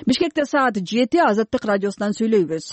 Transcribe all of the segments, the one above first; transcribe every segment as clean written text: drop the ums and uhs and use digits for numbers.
Бишкекте саат 7 Азаттык радиосунан сүйлөйбүз.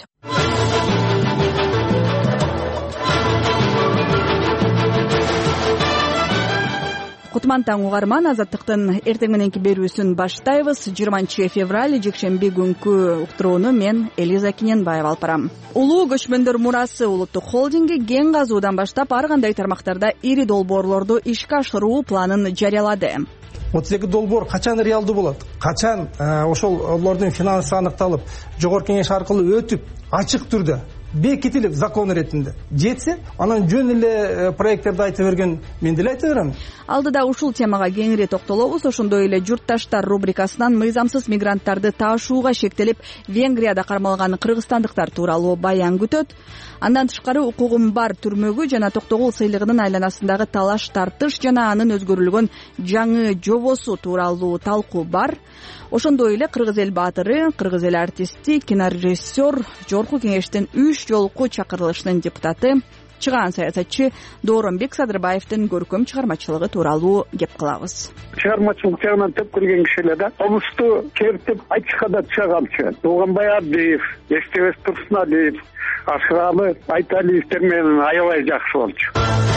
Кутман таң угарман, Азаттыктын эртең мененки берүүсүн баштайбыз. 20 февраль жекшемби күнкү уктурууну мен Элиза Киненбаева алып барам. Улуу көчмөндөр мурасы улуттук холдинги кен казуудан баштап ар кандай тармактарда ири долбоорлорду ишке ашыруу планын жарыялады. 32 долбоор качан реалдуу болот? Качан ошолордун финансы аныкталып, жогорку кеңеш аркылуу өтүп, ачык түрдө бекитилип закон иретинде жетсе, анан жөн эле проекттерди айтып берген мен деле айта берем. Алдыда ушул темага кеңири токтолобуз. Ошондой эле журтташтар рубрикасынан мыйзамсыз мигранттарды таашууга шектелип, Венгрияда кармалган кыргызстандыктар тууралуу баян күтөт. Андан тышкары укугум бар түрмөгү жана Токтогул сыйлыгынын айланасындагы талаш тартыш жана анын өзгөрүлгөн жаңы жобосу тууралуу талкуу бар. Ошондой эле кыргыз эл баатыры, кыргыз эл артисти, кинорежиссер, жогорку кеңештин 3 жолку чакырылышынын депутаты, чыгаан саясатчы Дооронбек Садырбаевдин көркөм чыгармачылыгы тууралуу кеп кылабыз. Чыгармачылык жагынан төп келген киши эле да комузду чертип айтышка да түшө калчу. Дооганбай Абдиев, Эстебес Турсуналиев, Ашыралы Айталиевдер менен аябай жакшы болчу.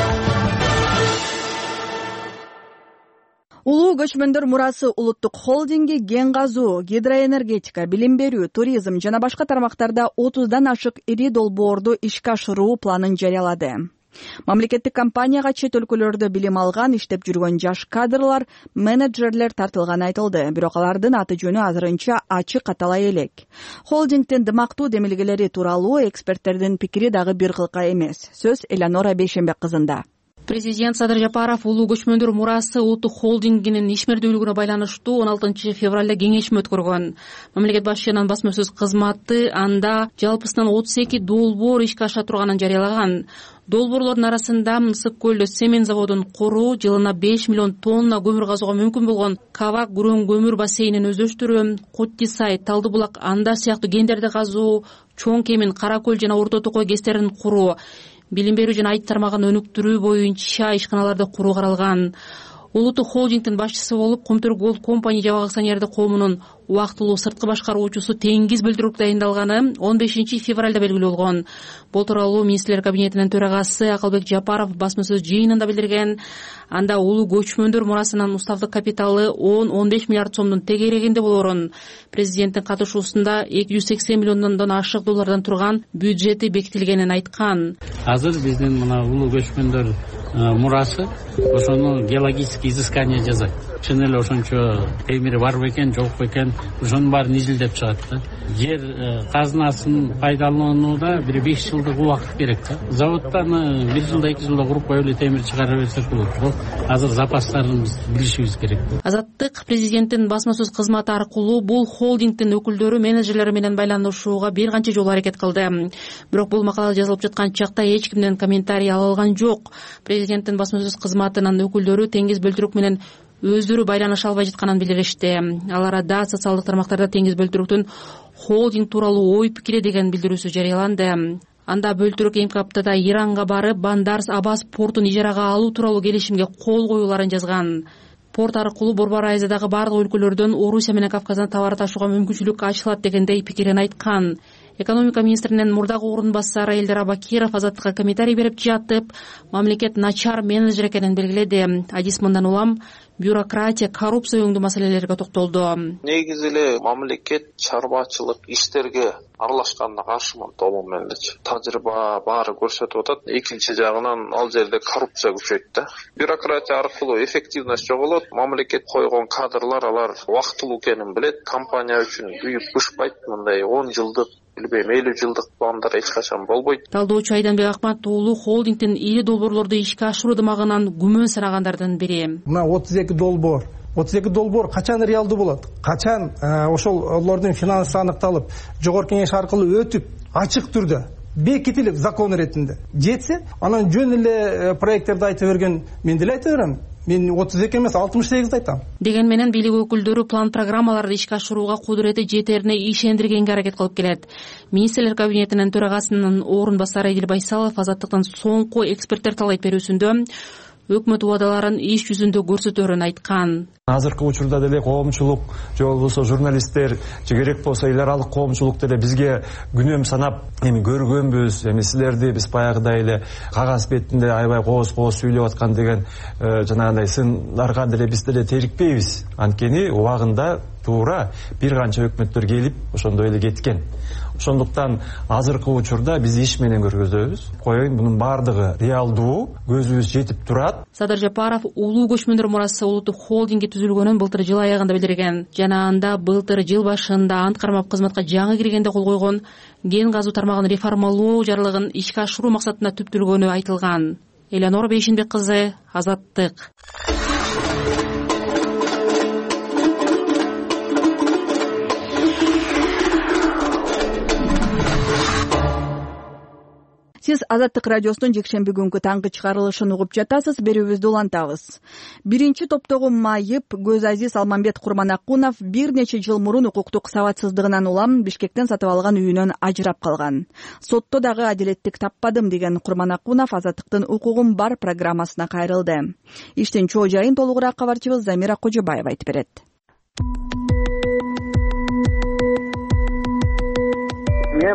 Улуу көчмөндөр мурасы улуттук холдинги кен казуу, гидроэнергетика, билим берүү, туризм жана башка тармактарда 30дан ашык ири долбоорду ишке ашыруу планын жарыялады. Мамлекеттик компанияга чет өлкөлөрдө билим алган, иштеп жүргөн жаш кадрлар, менеджерлер тартылганы айтылды. Бирок алардын аты жөнү азырынча ачык атала элек. Холдингдин дымактуу демилгелери тууралуу эксперттердин пикири дагы бир кылка эмес. Сөз Элеонора Бейшембек кызында. Президент Садыр Жапаров улуу көчмөндөр мурасы улуттук холдингинин ишмердүүлүгүнө байланыштуу 16 февралда кеңешме өткөргөн. Мамлекет башчынын басма сөз кызматы анда жалпысынан 32 долбоор ишке аша турганын жарыялаган. Долбоорлордун арасында Мысык көлдө цемент заводун куруу, жылына 5 миллион тонна көмүр казууга мүмкүн болгон Кавак Гүрөң көмүр бассейнин өздөштүрүү, Коттисай, Талдыбулак, Андар сыяктуу кендерди казуу, Чоң Кемин, Кара көл жана Орто Токой кестерин куруу, билим берүү жана айт тармагын өнүктүрүү боюнча ишканаларды куруу каралган. Улуттук холдингдин башчысы болуп Комтөр Голд компани жабык акционердик коомунун убактылуу сырткы башкаруучусу Теңиз Бөлтүрүк дайындалганы 15 февралда белгилүү болгон. Бул тууралуу министрлер кабинетинин төрагасы Акылбек Жапаров басма сөз жыйынында билдирген. Анда улуу көчмөндөр мурасынын уставдык капиталы 10-15 миллиард сомдун тегерегинде болорун, президенттин катышуусунда 280 миллиондон ашык доллардан турган бюджети бекитилгенин айткан. Азыр биздин мына улуу көчмөндөр мурасы ошону геологический изыскание жасайт. Чын эле ошончо темири бар бекен, жок бекен, ошонун баарын изилдеп чыгат да. Жер казынасын пайдаланууда бир 5 жылдык убакыт керек да. Заводтан 1 жылда 2 жылда куруп коюп эле темир чыгара берсек болот. Бирок азыр запастарыбызды билишибиз керек. Азаттык президенттин басма сөз кызматы аркылуу бул холдингдин өкүлдөрү менеджерлери менен байланышууга бир канча жолу аракет кылды. Бирок бул макала жазылып жаткан чакта эч кимден комментарий ала алган жок. Президенттин басма сөз кызматынын өкүлдөрү Теңиз Бөлтүрүк менен өздөрү байланыша албай жатканын билдиришти. Ал арада социалдык тармактарда Теңиз Бөлтүрүктүн холдинг тууралуу ой пикири деген билдирүүсү жарыяланды. Анда Бөлтүрүк эмки аптада Иранга барып, Бандар Аббас портун ижарага алуу тууралуу келишимге кол коюуларын жазган. Порт аркылуу Борбор Азиядагы бардык өлкөлөрдөн Орусия менен Кавказдан товар ташууга мүмкүнчүлүк ачылат дегендей пикирин айткан. Экономика министринин мурдагы орун басары Элдер Абакиров Азаттыкка комментарий берип жатып, мамлекет начар менеджер экенин белгиледи. Адис мындан улам бюрократия, коррупция өңдүү маселелерге токтолду. Негизи эле мамлекет чарбачылык иштерге аралашканына каршымын толугу менен элечи. Тажрыйба баары көрсөтүп атат. Экинчи жагынан ал жерде коррупция күчөйт да. Бюрократия аркылуу эффективность жоголот. Мамлекет койгон кадрлар алар убактылуу экенин билет. Компания үчүн күйүп бышпайт. Мындай 10 жылдык 50 жылдык пландар эч качан болбойт. Талдоочу Айданбек Акмат улуу холдингдин ири долбоорлорду ишке ашыруу дымагынан күмөн санагандардын бири. Мына 32 долбоор качан реалдуу болот? Качан ошолордун финансы аныкталып, жогорку кеңеш аркылуу өтүп, ачык түрдө бекитилип закон иретинде жетсе, анан жөн эле проекттерди айтып берген мен деле айта берем. Мен 32 эмес 68 айтам. Деген менен бийлик өкүлдөрү план программаларды ишке ашырууга кудурети жетерине ишендиргенге аракет кылып келет. Министрлер кабинетинин төрагасынын орун басары Эдил Байсалов Азаттыктын соңку эксперттер талайт берүүсүндө өкмөт убадаларын иш жүзүндө көрсөтөрүн айткан. Азыркы учурда деле коомчулук же болбосо журналисттер же керек болсо эл аралык коомчулук деле бизге күнөм санап эми көргөнбүз, эми силерди биз баягыдай эле кагаз бетинде аябай кооз сүйлөп аткан деген жанагындай сындарга деле биз деле терикпейбиз. Анткени убагында туура бир канча өкмөттөр келип ошондой эле кеткен. Ошондуктан азыркы учурда биз иш менен көргөзөбүз. Коеюн, мунун баардыгы реалдуу, көзүбүз жетип турат. Садыр Жапаров улуу көчмөндөр мурасы улуттук холдинги түзүлгөнүн былтыр жыл аягында билдирген. Жана анда былтыр жыл башында ант кармап кызматка жаңы киргенде кол койгон кен казуу тармагын реформалоо жарлыгын ишке ашыруу максатында түптөлгөнү айтылган. Элеонора Бейшенбек кызы, Азаттык. Сиз Азаттык радиосунун жекшемби күнгү таңкы чыгарылышын угуп жатасыз. Берүүбүздү улантабыз. Биринчи топтогу майып Көзазиз Алмамбет Курманакунов бир нече жыл мурун укуктук сабатсыздыгынан улам Бишкектен сатып алган үйүнөн ажырап калган. Сотто дагы адилеттик таппадым деген Курманакунов Азаттыктын укугум бар программасына кайрылды. Иштин чоо жайын толугураак кабарчыбыз Замира Кожобаева айтып берет. Мен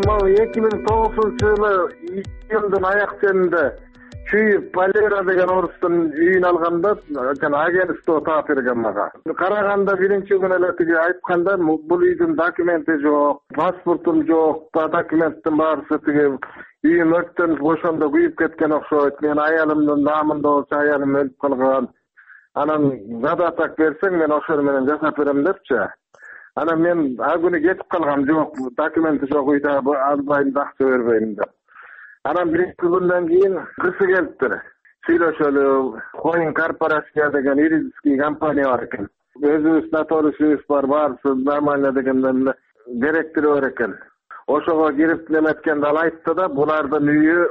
2009-жылы июндун аяк ченинде Чуев Валера деген орустун үйүн алганда агентство таап берген мага. Караганда биринчи күнү эле тиги айтканда бул үйдүн документи жок, паспортум жок, документтин баарысы тиги үйүм өрттөнүп ошондо күйүп кеткен окшойт. Мен аялымдын наамында болчу, аялым өлүп калган. Анан задатак берсең мен ошол менен жасап берем депчи. Анан мен а күнү кетип калгам, жок, документи жок үйдө албайм, акча бербейм деп. Анан бир күндөн кийин кысы келиптир. Сүйлөшөлү, Коин корпорация деген юридический компания бар экен. Өзүбүз нотариусубуз бар, баарысы нормально дегенден директору бар экен. Ошого кирип неметкенде ал айтты да, булардын үйү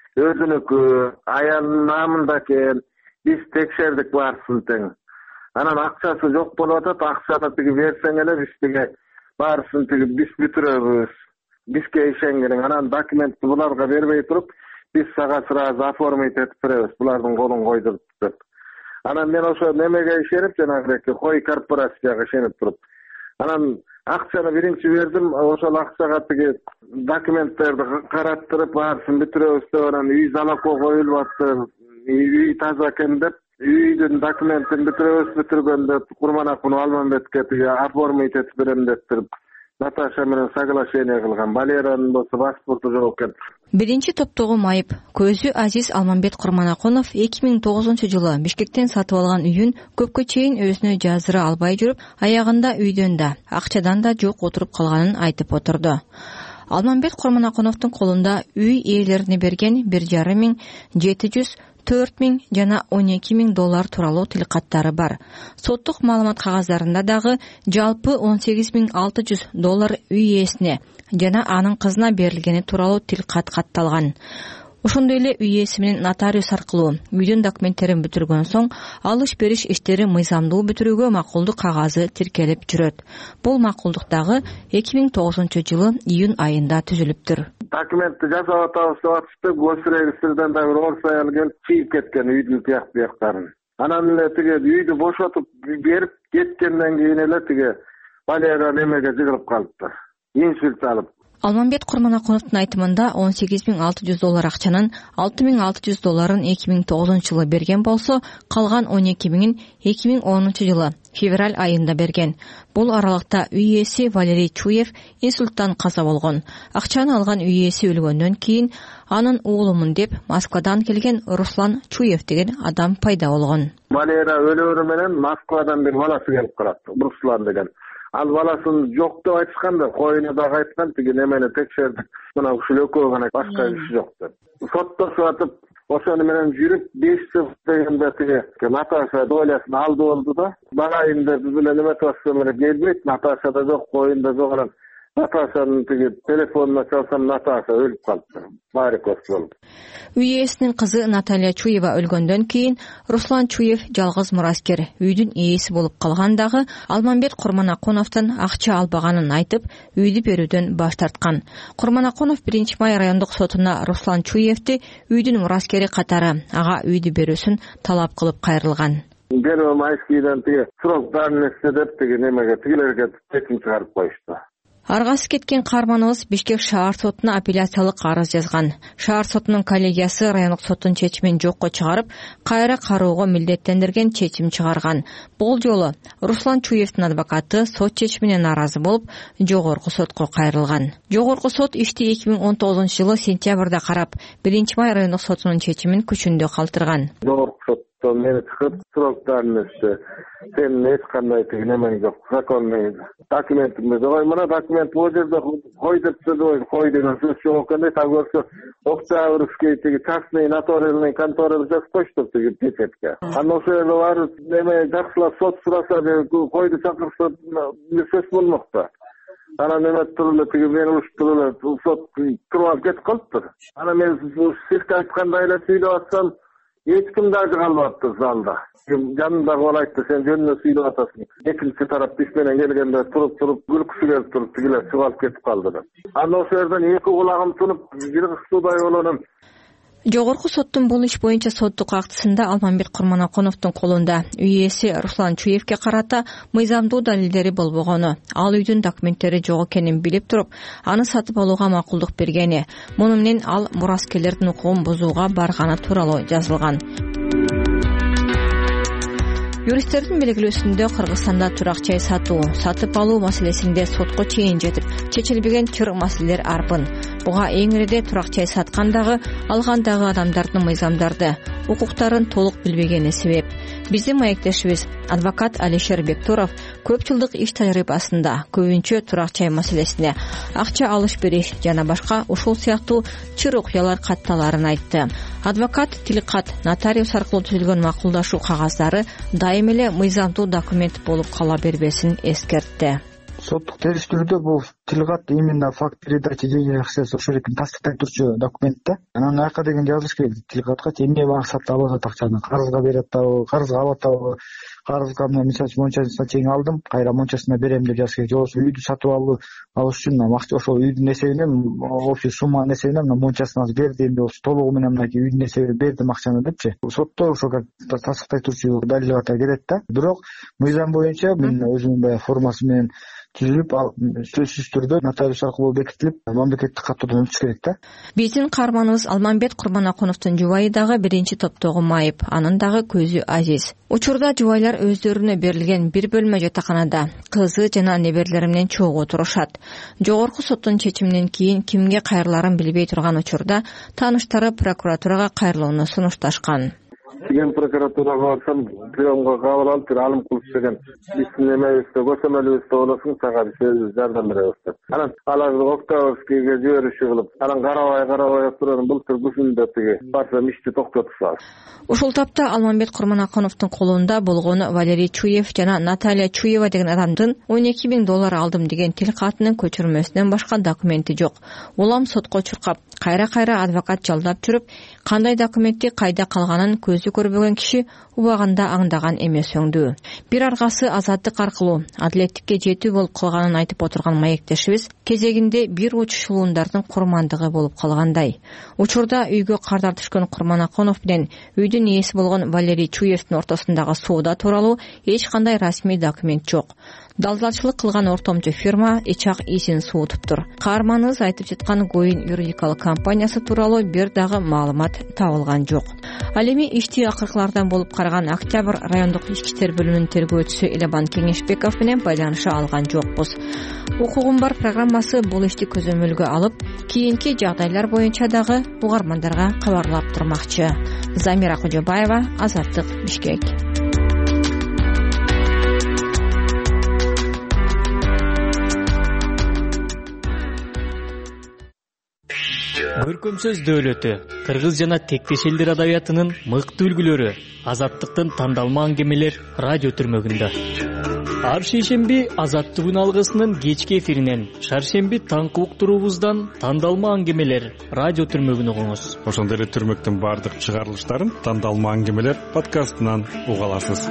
өзүнүкү, аялынын наамында экен. Биз текшердик баарысын тең. Анан акчасы жок болуп атат, акчаны тиги берсең эле биз тиги баарысын тиги биз бүтүрөбүз. Бизге ишенгириң. Анан документти буларга бербей туруп, биз сага сразу оформить этип беребиз, булардын колун койдуруп деп. Анан мен ошо немеге ишенип, жанагы Кой корпорацияга ишенип туруп. Анан акчаны биринчи бердим, ошол акчага тиги документтерди караттырып, баарысын бүтүрөбүз деп, анан үй залогко коюлуп атты, үй таза экен деп. Үйдүн документин бүтүргөндө Курманакунов Алмамбетке тиги оформить этип берем деп туруп, Наташа менен соглашение кылган. Валеранын болсо паспорту жок экен. Биринчи топтогу майып Көзү Азиз Алмамбет Курманакунов 2009-жылы Бишкектен сатып алган үйүн көпкө чейин өзүнө жаздыра албай жүрүп, аягында үйдөн да, акчадан да жок отуруп калганын айтып отурду. Алмамбет Курманакуновдун колунда үй ээлерине берген 1,5 миң, 700, 4 миң жана 12 миң доллар тууралуу тилкаттары бар. Соттук маалымат кагаздарында дагы жалпы 18,600 доллар үй ээсине жана анын кызына берилгени тууралуу тилкат катталган. Ошондой эле үй ээси менен нотариус аркылуу үйдүн документтерин бүтүргөн соң алыш-бериш иштери мыйзамдуу бүтүрүүгө макулдук кагазы тиркелип жүрөт. Бул макулдук дагы 2009-жылы июнь айында түзүлүптүр. Документти жасап атабыз деп атышты, госрегистрден да бир орус аял келип чийип кеткен үйдүн тияктарын. Анан эле тиги үйдү бошотуп берип кеткенден кийин эле тиги Валера немеге жыгылып калыптыр. Инсульт алып. Алмамбет Курманакуновдун айтымында 18,600 доллар акчанын 6,600 долларын 2009-жылы берген болсо, калган 12 миңин 2010-жылы февраль айында берген. Бул аралыкта үй ээси Валерий Чуев инсульттан каза болгон. Акчаны алган үй ээси өлгөндөн кийин анын уулумун деп Москвадан келген Руслан Чуев деген адам пайда болгон. Валера өлөөрү менен Москвадан бир баласы келип калат, Руслан деген. Ал баласын жок деп айтышканда, коюну дагы айткан, тиги немени текшердик. Мына ушул экөө гана, башка киши жок деп. Соттошуп атып, ошону менен жүрүп 5 жыл дегенде тиги Наташа долясын алды болду да. Барайын деп эле неметип атсам эле келбейт, Наташа да жок, коюн да жок. Наташанын тиги телефонуна чалсам, Наташа өлүп калыптыр. Варикоз болуп. Үй ээсинин кызы Наталья Чуева өлгөндөн кийин Руслан Чуев жалгыз мураскер үйдүн ээси болуп калган дагы Алмамбет Курманакуновдон акча албаганын айтып, үйдү берүүдөн баш тарткан. Курманакунов 1-май райондук сотуна Руслан Чуевди үйдүн мураскери катары ага үйдү берүүсүн талап кылып кайрылган. Бирөө майскийден тиги срок давности деп тиги немеге тигилерге чечим чыгарып коюшту. Аргасы кеткен каарманыбыз Бишкек шаар сотуна апелляциялык арыз жазган. Шаар сотунун коллегиясы райондук соттун чечимин жокко чыгарып, кайра кароого милдеттендирген чечим чыгарган. Бул жолу Руслан Чуевдин адвокаты сот чечимине нааразы болуп, жогорку сотко кайрылган. Жогорку сот ишти 2019-жылы сентябрда карап, 1-май райондук сотунун чечимин күчүндө калтырган. Жогорку соттон мени чыгып, срок давности сенин эч кандай немең жок, законный документиңди жок. Мына документ бул жерде кой деп сөзөй, кой деген сөз жок экенде, так көрсө Октябрьский тиги частный нотариальный конторада жазып коюштур тиги печатке. Анан ошол жерде барып неме жакшылап сот сураса, койду чакырса сөз болмок да. Анан неме турулу тиги мени уруштуруп эле сот туруп кетип калыптыр. Анан мен сизге айткандай эле сүйлөп атсам, эч ким даже калбаптыр залда. Жанындагы бала айтты, сен жөнүнө сүйлөп атасың. Экинчи тарап биз менен келгенде туруп күлкүсү келип туруп тигилер чыгып кетип калды. Анан ошол жерден эки кулагым тунуп, бир кыстуудай болоным. Жогорку соттун бул иш боюнча соттук актысында Алмамбет Курманакуновдун колунда үй ээси Руслан Чуевге карата мыйзамдуу далилдери болбогону, ал үйдүн документтери жок экенин билип туруп, аны сатып алууга макулдук бергени, муну менен ал мураскерлердин укугун бузууга барганы тууралуу жазылган. Юристтердин белгилөөсүндө Кыргызстанда турак жай сатып алуу маселесинде сотко чейин жетип, чечилбеген чыр маселелер арбын. Буга эң ириде турак жай саткандагы, алгандагы адамдардын мыйзамдарды, укуктарын толук билбегени себеп. Биздин маектешибиз адвокат Алишер Бектуров көп жылдык иш тажрыйбасында көбүнчө турак жай маселесине акча алыш бериш жана башка ушул сыяктуу чыр окуялар катталарын айтты. Адвокат тилкат нотариус аркылуу түзүлгөн макулдашуу кагаздары дайым эле мыйзамдуу документ болуп кала бербесин эскертти. Соттук териштирүүдө бул тилкат именно факт передачи ошол жерден тастыктай турчу документ да. Анан аяка деген жазыш керек тилкатка, эмне максатта алып атат акчаны, карызга берип атабы, карызга алып атабы, карызга мен мисалы мончасына чейин алдым, кайра мончасына берем деп жазыш керек. Жокбосо үйдү сатып алыш үчүн акча ошол үйдүн эсебинен, общий сумманын эсебинен мончасына бердим деп, толугу менен мынакей үйдүн эсебине бердим акчаны депчи. Сотто ошо тастыктай турчу далил катары келет да. Бирок мыйзам боюнча мен өзүмдүн баягы формасы менен түзүлүп, сөзсүз түрдө нотариус аркылуу бекитилип, мамлекеттик каттоодон өтүш керек да. Биздин каарманыбыз Алмамбет Курманакуновдун жубайы дагы биринчи топтогу майып, анын дагы көзү азиз. Учурда жубайлар өздөрүнө берилген бир бөлмө жатаканада кызы жана неберелери менен чогуу турушат. Жогорку соттун чечиминен кийин кимге кайрыларын билбей турган учурда тааныштары прокуратурага кайрылууну сунушташкан. Ген прокуратурага барсам, приемга кабыл алып, алым кылып деген биздин эмебизде, көчөмөлүбүздө болосуң, сага биз жардам беребиз деп. Анан алар Октябрьскийге жибериши кылып, анан карабай турган былтыр күзүндө тиги барсам ишти токтотушат. Ушул тапта Алмамбет Курманакуновдун колунда болгону Валерий Чуев жана Наталья Чуева деген адамдын $12,000 алдым деген тилкатынын көчүрмөсүнөн башка документи жок. Улам сотко чуркап, кайра адвокат жалдап жүрүп, кандай документти кайда калганын көзү көрбөгөн киши убагында аңдаган эмес өңдүү. Бир аргасы азаттык аркылуу адилеттикке жетүү болуп калганын айтып отурган маектешибиз кезегинде бир учушулуундардын курмандыгы болуп калгандай. Учурда үйгө кардар түшкөн Курманакунов менен үйдүн ээси болгон Валерий Чуевдин ортосундагы соода тууралуу эч кандай расмий документ жок. Далдалчылык кылган ортомчу фирма Ичак исин суутуптур. Каарманыбыз айтып жаткан Гоин юридикалык компаниясы тууралуу бир дагы маалымат табылган жок. Ал эми ишти акыркылардан болуп караган Октябрь райондук ички иштер бөлүмүнүн тергөөчүсү Элебан Кеңешбеков менен байланыша алган жокпуз. Укугум бар программасы бул ишти көзөмөлгө алып, кийинки жагдайлар боюнча дагы угармандарга кабарлап турмакчы. Замира Кожобаева, Азаттык, Бишкек. Көркөм сөз дөөлөтү, кыргыз жана тектеш элдер адабиятынын мыкты үлгүлөрү, Азаттыктын тандалма аңгемелер радио түрмөгүндө. Ар шейшемби Азаттык үн алгысынын кечки эфиринен, шаршемби таңкы уктуруубуздан тандалма аңгемелер радио түрмөгүн угуңуз. Ошондой эле түрмөктүн баардык чыгарылыштарын тандалма аңгемелер подкастынан уга аласыз.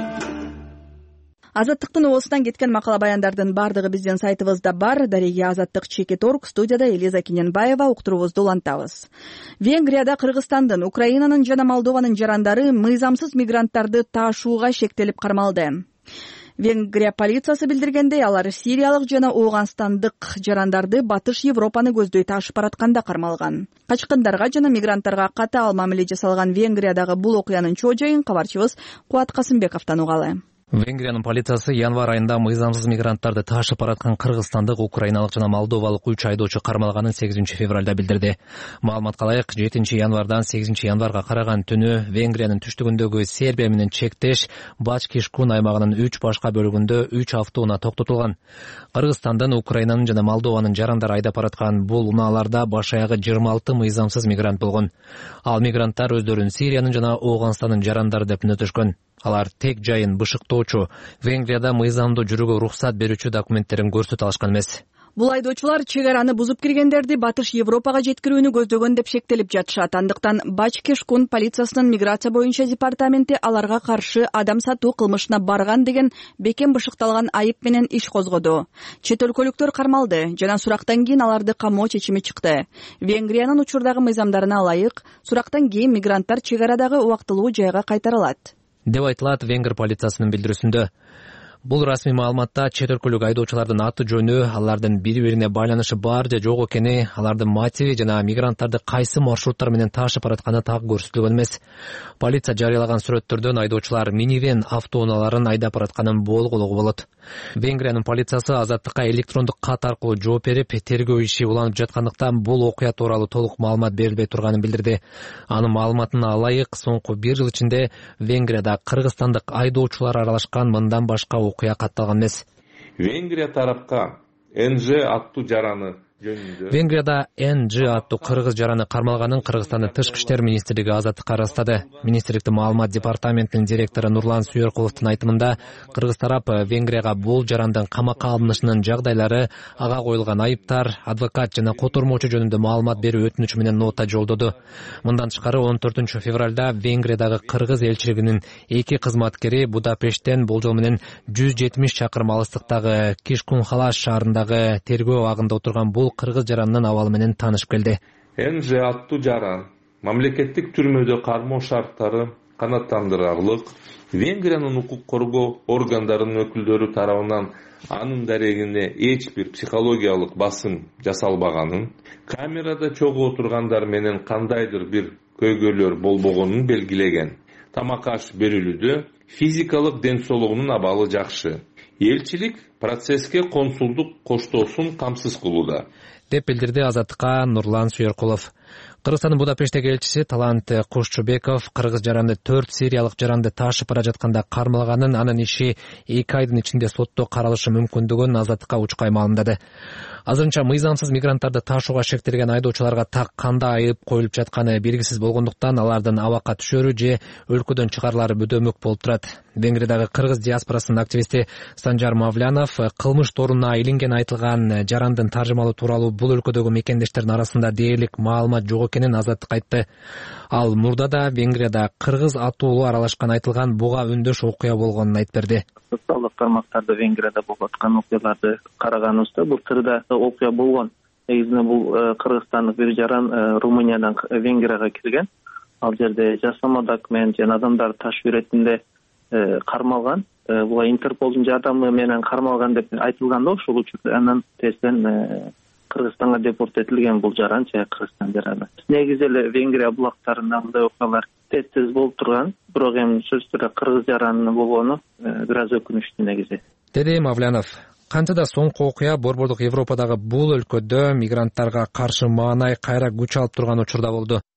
Азаттыктын оозунан кеткен макала баяндардын баардыгы биздин сайтыбызда бар. Дареги Азаттык.org, студияда Элиза Кененбаева, уктуруубузду улантабыз. Венгрияда Кыргызстандын, Украинанын жана Молдованын жарандары мыйзамсыз мигранттарды таашууга шектелип кармалды. Венгрия полициясы билдиргендей, алар сириялык жана ооганстандык жарандарды Батыш Европаны көздөй таашып баратканда кармалган. Качкындарга жана мигранттарга катаал мамиле жасалган Венгриядагы бул окуянын чоо жайын кабарчыбыз Кубат Касымбековдон угалы. Венгриянын полициясы январ айында мыйзамсыз мигранттарды таашып бараткан кыргызстандык, украиналык жана молдовалык 3 айдоочу кармалганын 8 февралда билдирди. Маалыматка ылайык, 7 январдан 8 январга караган түнү Венгриянын түштүгүндөгү Сербия менен чектеш Бачкишкун аймагынын 3 башка бөлүгүндө 3 автоунаа токтотулган. Кыргызстандын, Украинанын жана Молдованын жарандары айдап бараткан бул унааларда баш аягы 26 мыйзамсыз мигрант болгон. Ал мигранттар өздөрүн Сириянын жана Ооганстандын жарандары деп нүнөтөшкөн. Алар тек жайын бышыктоочу, Венгрияда мыйзамдуу жүрүүгө уруксат берүүчү документтерин көрсөтө алышкан эмес. Бул айдоочулар чек араны бузуп киргендерди Батыш Европага жеткирүүнү көздөгөн деп шектелип жатышат. Андыктан Бачкишкун полициясынын миграция боюнча департаменти аларга каршы адам сатуу кылмышына барган деген бекем бышыкталган айып менен иш козгоду. Чет өлкөлүктөр кармалды жана сурактан кийин аларды камоо чечими чыкты. Венгриянын учурдагы мыйзамдарына ылайык, сурактан кийин мигранттар чек арадагы убактылуу жайга кайтарылат деп айтылат Венгр полициясынын билдирүүсүндө. Бул расмий маалыматта чет өлкөлүк айдоочулардын аты жөнү, алардын бири-бирине байланышы бар же жок экени, алардын мотиви жана мигранттарды кайсы маршруттар менен таашып баратканы так көрсөтүлгөн эмес. Полиция жарыялаган сүрөттөрдөн айдоочулар минивен автоунааларын айдап баратканын болгулугу болот. Венгриянын полициясы Азаттыкка электрондук кат аркылуу жооп берип, тергөө иши уланып жаткандыктан бул окуя тууралуу толук маалымат берилбей турганын билдирди. Анын маалыматына ылайык, соңку 1 жыл ичинде Венгрияда кыргызстандык айдоочулар аралашкан мындан башка окуя катталган эмес. Венгрия тарапка НЖ аттуу жараны жөнүндө. Венгрияда НЖ аттуу кыргыз жараны кармалганын Кыргызстандын тышкы иштер министрлиги Азаттыкка ырастады. Министрликтин маалымат департаментинин директору Нурлан Сүйөркуловдун айтымында, кыргыз тарап Венгрияга бул жарандын камакка алынышынын жагдайлары, ага коюлган айыптар, адвокат жана котормочу жөнүндө маалымат берүү өтүнүчү менен нота жолдоду. Мындан тышкары 14 февралда Венгриядагы кыргыз элчилигинин 2 кызматкери Будапешттен болжол менен 170 чакырым алыстыктагы Кишкунхалаш шаарындагы тергөө абагында отурган бул кыргыз жаранынын абалы менен таанышып келди. НЖ аттуу жаран мамлекеттик түрмөдө кармоо шарттары канааттандырарлык, Венгриянын укук коргоо органдарынын өкүлдөрү тарабынан анын дарегине эч бир психологиялык басым жасалбаганын, камерада чогуу отургандар менен кандайдыр бир көйгөйлөр болбогонун белгилеген. Тамак аш берилүүдө физикалык ден соолугунун абалы жакшы. Элчилик процесске консулдук коштоосун камсыз кылууда, деп билдирди Азаттыкка Нурлан Сүйөркулов. Кыргызстандын Будапешттеги элчиси Талант Кушчубеков кыргыз жаранды 4 сириялык жаранды таашып бара жатканда кармалганын, анын иши 2 айдын ичинде сотто каралышы мүмкүндүгүн Азаттыкка учкай маалымдады. Азырынча мыйзамсыз мигранттарды таашууга шектелген айдоочуларга так кандай айып коюлуп жатканы белгисиз болгондуктан алардын абакка түшөрү же өлкөдөн чыгарылары бөдөмөк болуп турат. Венгриядагы кыргыз диаспорасынын активисти Санжар Мавлянов кылмыш торунна илинген айтылган жарандын таржымалоо тууралуу бул өлкөдөгү мекендештердин арасында дээрлик маалымат жок экенин Азаттыкка айтты. Ал мурда да Венгрияда кыргыз атуулуу аралашкан айтылган буга үндөш окуя болгонун айтып берди. Социалдык тармактарда Венгрияда болуп аткан окуяларды караганыбызда бул тырда окуя болгон. Негизинен бул кыргызстандык бир жаран Румыниядан Венгрияга кирген. Ал жерде жасама документ жана адамдарды ташып иретинде кармалган. Буга Интерполдун жардамы менен кармалган деп айтылган да ошол учурда. Анан тезтен Кыргызстанга депорт этилген бул жаран Кыргызстан жараны. Негизи эле Венгрия булактарында мындай окуялар тез болуп турган, бирок эми сөзсүз түрдө кыргыз жаранынын болгону бир аз өкүнүчтүү негизи. Деди Мавлянов. Канча да соңку окуя Борбордук Европадагы бул өлкөдө мигранттарга каршы маанай кайра күч алып турган учурда болду.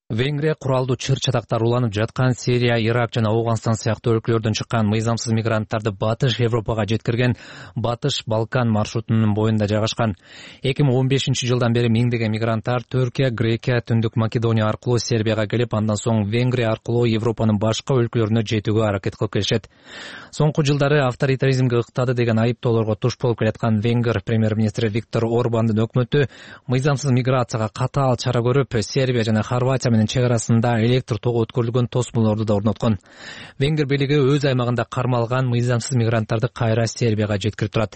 Венгрия куралдуу чыр-чатактар уланып жаткан Сирия, Ирак жана Аугандстан сыяктуу өлкөлөрдөн чыккан мыйзамсыз мигранттарды Батыш Европага жеткирген Батыш Балкан маршрутунун боюнда жайгашкан. 2015 жылдан бери миңдеген мигранттар Түркия, Грекия, Түндүк Македония аркылуу Сербияга келип, андан соң Венгрия аркылуу Европанын башка өлкөлөрүнө жетүүгө аракет кылып келишет. Соңку жылдары авторитаризмге ыктады деген айыптоолорго туш болуп келаткан Венгер премьер-министри Виктор Орбандын өкмөтү мыйзамсыз миграцияга катаал чара көрүп, Сербия жана Хорватия менен чек арасында электр тогу өткөрүлгөн тосмолорду да орноткон. Венгер бийлиги өз аймагында кармалган мыйзамсыз мигранттарды кайра Сербияга жеткирип турат.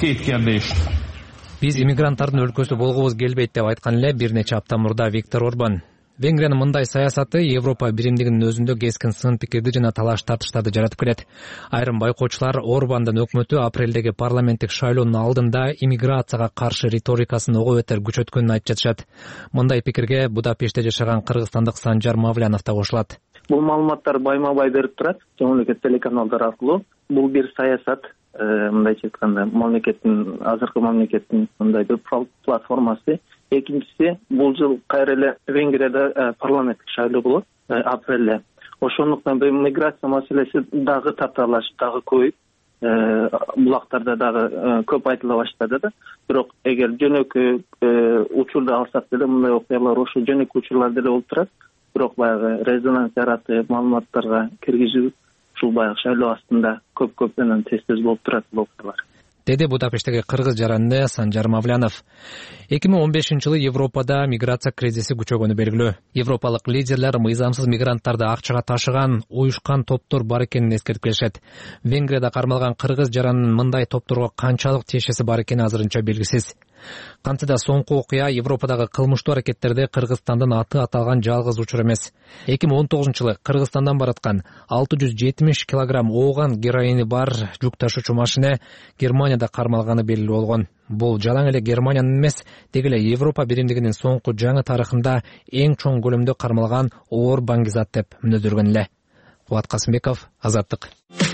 Биз иммигранттардын өлкөсү болгубуз келбейт деп айткан эле бир нече апта мурда Виктор Орбан. Венгриянын мындай саясаты Европа биримдигинин өзүндө кескин сын пикирди жана талаш-тартыштарды жаратып келет. Айрым байкоочулар Орбандын өкмөтү апрелдеги парламенттик шайлоонун алдында иммиграцияга каршы риторикасын ого бетер күчөткөнүн айтып жатышат. Мындай пикирге Будапештте жашаган кыргызстандык Санжар Мавлянов да кошулат. Бул маалыматтар байма-бай берип турат мамлекет телеканалдар аркылуу. Бул бир саясат, мындайча айтканда, азыркы мамлекеттин мындай бир платформасы. Экинчиси, бул жыл кайра эле Венгрияда парламенттик шайлоо болот апрелде. Ошондуктан миграция маселеси дагы татаалашып, дагы көбөйүп, булактарда дагы көп айтыла баштады да. Бирок эгер жөнөкөй учурду алсак деле, мындай окуялар ошо жөнөкөй учурлар деле болуп турат. Бирок баягы резонанс яратып, маалыматтарга киргизүү ушул баягы шайлоо астында көп менен тез болуп турат бул окуялар, деди Будапешттеги кыргыз жаранды Санжар Мавлянов. 2015 жылы Европада миграция кризиси күчөгөнү белгилүү. Европалык лидерлер мыйзамсыз мигранттарды акчага ташыган, уюшкан топтор бар экенин эскертип келишет. Венгрияда кармалган кыргыз жаранынын мындай топторго канчалык тиешеси бар экени азырынча белгисиз. Кантсе да соңку окуя Европадагы кылмыштуу аракеттерде Кыргызстандын аты аталган жалгыз учур эмес. 2019 жылы Кыргызстандан бараткан 670 килограмм ооган героини бар жүк ташуучу машина Германияда кармалганы белгилүү болгон. Бул жалаң эле Германиянын эмес, деги эле Европа биримдигинин соңку жаңы тарыхында эң чоң көлөмдө кармалган оор баңгизат деп мүнөздөргөн эле. Кубат Касымбеков, Азаттык.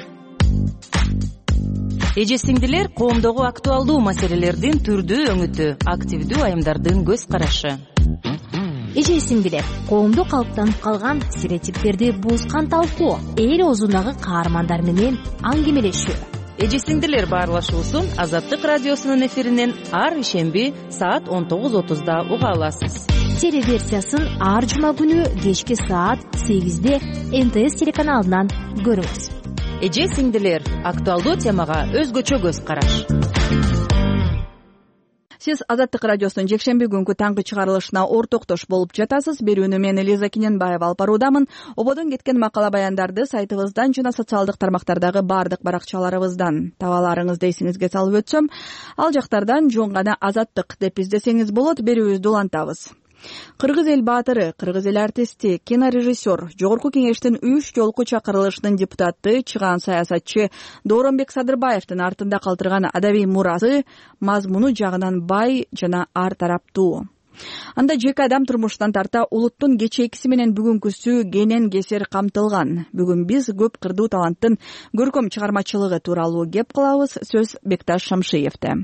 Эже сиңдилер, коомдогу актуалдуу маселелердин түрдүү өңүтү, активдүү айымдардын көз карашы. Эже сиңдилер, коомдо калыптанып калган стереотиптерди бузган талкуу, эл оозундагы каармандар менен аңгемелешүү. Эже сиңдилер баарлашуусун Азаттык радиосунун эфиринен ар ишемби саат 19:30 уга аласыз. Телеверсиясын ар жума күнү кечки саат 8-де НТС телеканалынан көрүңүз. Эже сиңдилер, актуалдуу темага өзгөчө көз караш. Сиз Азаттык радиосунун жекшемби күнкү таңкы чыгарылышына ортоктош болуп жатасыз. Берүүнү мен Лиза Кененбаева алып баруудамын. Ободон кеткен макала баяндарды сайтыбыздан жана социалдык тармактардагы бардык баракчаларыбыздан таба аларыңызды эсиңизге салып өтсөм, ал жактардан жөн гана Азаттык деп издесеңиз болот. Берүүбүздү улантабыз. Кыргыз эл баатыры, кыргыз эл артисти, кинорежиссер, Жогорку кеңештин 3 жолку чакырылышынын депутаты, чыган саясатчы Дооронбек Садырбаевдин артында калтырган адабий мурасы мазмуну жагынан бай жана ар тараптуу. Анда жеке адам турмушунан тарта улуттун кечээкиси менен бүгүнкүсү кенен кесер камтылган. Бүгүн биз көп кырдуу таланттын көркөм чыгармачылыгы тууралуу кеп кылабыз. Сөз Бекташ Шамшиевде.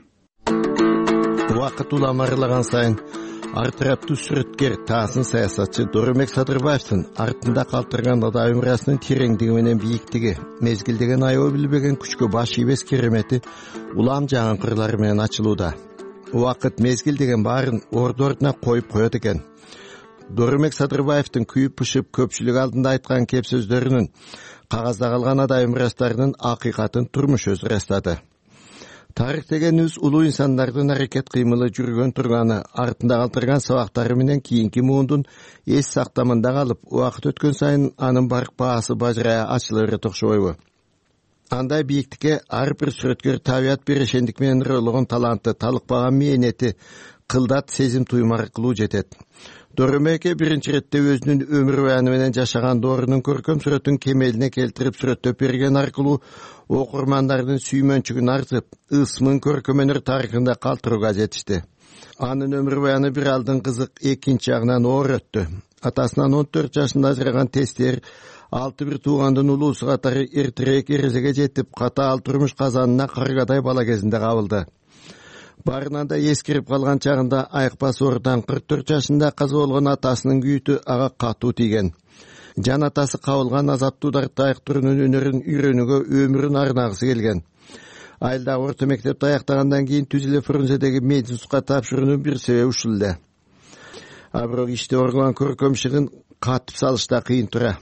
Убакыт уламарылаган сайын ар тараптуу сүрөткер, таасын саясатчы Дооронбек Садырбаевдин артында калтырган адабий мурасынын тереңдиги менен бийиктиги, мезгилдеген аябы билбеген күчкө баш ийбес керемети улам жаңы кырлары менен ачылууда. Убакыт мезгил деген баарын орду-ордуна коюп коет экен. Дооронбек Садырбаевдин күйүп-пышып көпчүлүк алдында айткан кеп сөздөрүнүн, кагазда калган адабий мурастарынын акыйкатын турмуш өзү ырастады. Тарих дегенибиз улуу инсандардын аракет кыймылы жүргөн турганы, артында калтырган сабактары менен кийинки муундун эс сактамында калып, убакыт өткөн сайын анын барк баасы бажырая ачыла берет окшобойбу? Андай бийиктикке ар бир сүрөткөр табият берешендик менен ырылган таланты, талыкпаган мээнети, кылдат сезим туюм аркылуу жетет. Дооронбекке биринчи иретте өзүнүн өмүр баяны менен жашаган доорунун көркөм сүрөтүн кемелине келтирип сүрөттөп берген аркылуу окурмандардын сүймөнчүгүн артып, ысмын көркөм өнөр тарыхында калтырууга жетишти. Анын өмүр баяны бир алдын кызык, экинчи жагынан оор өттү. Атасынан 14 жашында ажыраган тестер 6 туугандын улуусу катары эртерээк эрезеге жетип, катаал турмуш казанына каргадай бала кезинде кабылды. Барынан да ескирип калган чагында Айыкбас Ордан 44 жашында каза болгон атасынын күйүтү ага катуу тийген. Жан атасы кабылган азаптуударды айыктыруунун өнөрүн үйрөнүүгө өмүрүн арнагысы келген. Айылдагы орто мектепти аяктагандан кийин Түзүлө Фрунзедеги медицинска тапшыруунун бир себеби ушул эле. А бирок иште оргулган көркөм шыгын катып салышта кыйын тура.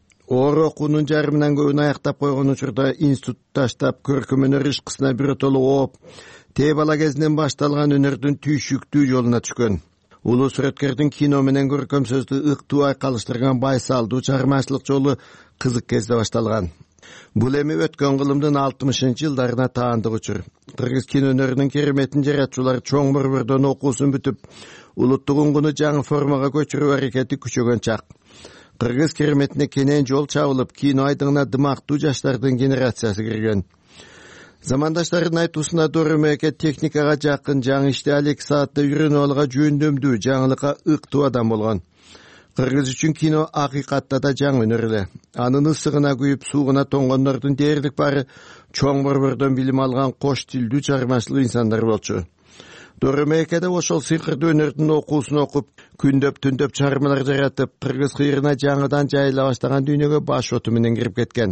Оор окуунун жарымынан көбүн аяктап койгон учурда институт таштап көркөм өнөр ишкысына биротоло ооп, тээ бала кезинен башталган өнөрдүн түйшүктүү жолуна түшкөн. Улуу сүрөткөрдүн кино менен көркөм сөздү ыктуу айкалыштырган байсалдуу чыгармачылык жолу кызык кезде башталган. Бул эми өткөн кылымдын 60-жылдарына таандык учур. Кыргыз кино өнөрүнүн кереметин жаратчулар чоң борбордон окуусун бүтүп, улуттук уңгуну жаңы формага көчүрүү аракети күчөгөн чак. Кыргыз кереметине кенен жол чабылып, кино айдыгына дымактуу жаштардын генерациясы кирген. Замандаштардын айтуусунда Дөрөмөке техникага жакын, жаңы иште алек саатта үйрөнүп алга жөндөмдүү, жаңылыкка ыктуу адам болгон. Кыргыз үчүн кино акыйкатта да жаңы өнөр эле. Анын ысыгына күйүп, суугуна тоңгондордун дээрлик баары чоң борбордон билим алган кош тилдүү чыгармачыл инсандар болчу. Дөрөмөке да ошол сыйкырдуу өнөрдүн окуусун окуп, күндөп түндөп чыгармалар жаратып, кыргыз кыйрына жаңыдан жайыла баштаган дүйнөгө баш оту менен кирип кеткен.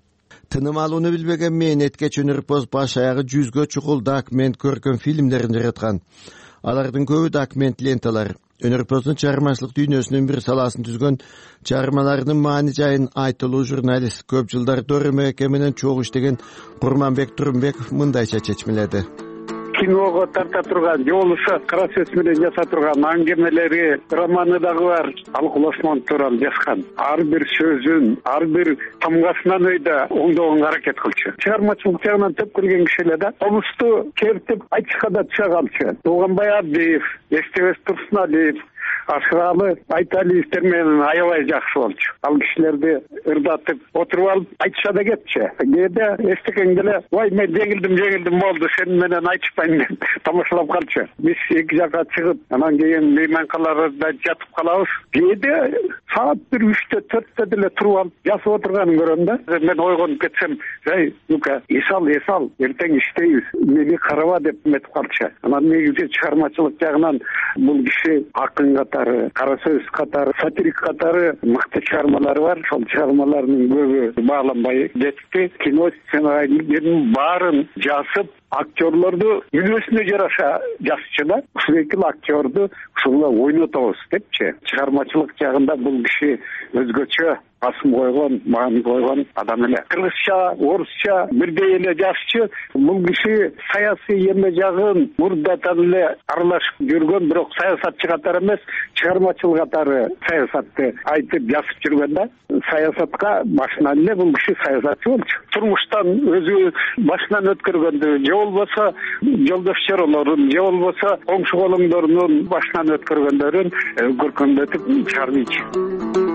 Тыным алууну билбеген мээнеткеч өнөрпоз баш аягы 100гө чукул документ көркөм фильмдерин жараткан. Алардын көбү документ ленталар. Өнөрпоздун чыгармачылык дүйнөсүнүн бир саласын түзгөн, чыгармаларынын маани жайын айтылуу журналист, көп жылдар Дөрөмөке менен чогуу иштеген Курманбек Турумбеков мындайча чечмеледи. Киного тарта турган, жолуша кара сөз менен жаса турган аңгемелери, романы дагы бар. Алкул Осмон тууралуу жазган. Ар бир сөзүн, ар бир тамгасынан өйдө оңдогонго аракет кылчу. Чыгармачылык жагынан төп келген киши эле да. Комусту кертип айтышка да түшө калчу. Тууганбай Абдиев, Эстебес Турсуналиев, Ашыралы Айталиевтер менен аябай жакшы болчу. Ал кишилерди ырдатып отуруп алып айтыша да кетчү. Кээде эстеген келе, "Ой, мен жеңилдим болду, сен менен айтышпайм" деп тамашалап калчу. Биз эки жакка чыгып, анан кийин мейманкаларда жатып калабыз. Кээде саат 1-3-тө 4-тө деле туруп алып жазып отурганын көрөм да. Мен ойгонуп кетсем, "Эй, Лука, эсал, эртең иштейбиз, мени караба" деп метип калчу. Анан негизи чыгармачылык жагынан бул киши акын катары, кара сөз катары, сатирик катары мыкты чыгармалары бар. Ошол чыгармаларынын көбү бааланбай жетти. Кино сценарийдерин баарын жазып, актерлорду мүнөзүнө жараша жазчу да. Ушул эки актерду ушула ойнотобуз депчи. Чыгармачылык жагында бул киши өзгөчө басым койгон, маани койгон адам эле. Кыргызча, орусча бирдей эле жазчу. Бул киши саясий эме жагын мурдадан эле аралашып жүргөн, бирок саясатчы катары эмес, чыгармачыл катары саясатты айтып жазып жүргөн да. Саясатка башынан эле бул киши саясатчы болчу. Турмуштан өзү башынан өткөргөндү, же болбосо жолдош чоролорун, же болбосо коңшу колуңдорунун башынан өткөргөндөрүн көркөмдөтүп чыгармайчу.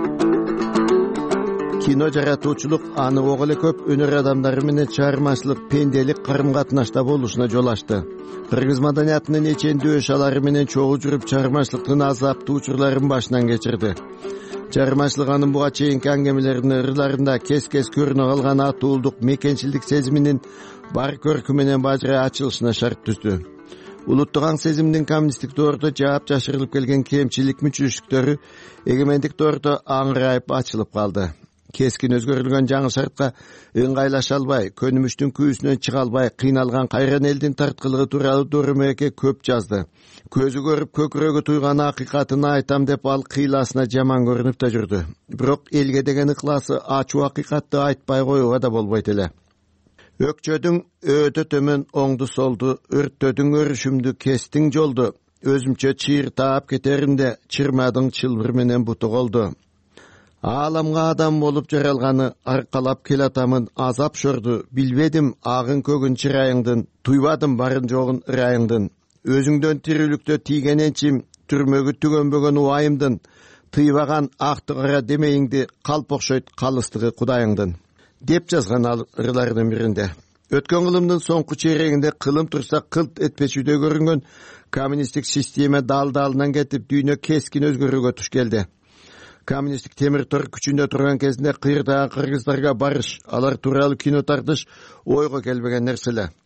Кино жаратуучулук аны ого эле көп өнөр адамдары менен чыгармачылык, пенделик карым-катнашта болушуна жол ачты. Кыргыз маданиятынын эчендүү өшалары менен чогуу жүрүп, чыгармачылыктын азаптуу учурларын башынан кечирди. Чыгармачылык анын буга чейинки аңгемелеринин ырларында кес-кес көрүнө калган атуулдук, мекенчилдик сезиминин бар көркү менен бажырай ачылышына шарт түздү. Улуттук аң сезимдин коммунисттик доордо жаап жашырылып келген кемчилик мүчүлүштүктөрү эгемендик доордо аңырайып ачылып калды. Кескин өзгөрүлгөн жаңы шартка ыңгайлаша албай, көнүмүштүн күйүүсүнөн чыга албай кыйналган кайран элдин тарткылыгы тууралуу Дөрөмөке көп жазды. Көзү көрүп көкүрөгү туйган акыйкатын айтам деп ал кыйласына жаман көрүнүп да жүрдү. Бирок элге деген ыкласы ачуу акыйкатты айтпай коюуга да болбойт эле. Өкчөдүң өтө төмөн оңду солду, өрттөдүң өрүшүмдү, кестиң жолду, өзүмчө чыйыр таап кетеринде чырмадың чылбыр менен буту колду. Ааламга адам болуп жаралганы аркалап келатамын азап шорду, билбедим агын көгүн чырайыңдын, туйбадым барын жогун ырайыңдын. Өзүңдөн тирүүлүктө тийген энчим, түрмөгү түгөнбөгөн убайымдын, тыйбаган акты кара демейиңди, калп окшойт калыстыгы кудайыңдын деп жазган ал ырларынын биринде. Өткөн кылымдын соңку чейрегинде кылым турса кылт этпечүдөй көрүнгөн коммунисттик система дал-далынан кетип, дүйнө кескин өзгөрүүгө туш келди. Коммунисттик темир тор күчүндө турган кезинде кыйырдагы кыргыздарга барыш, алар тууралуу кино тартыш ойго келбеген нерселер.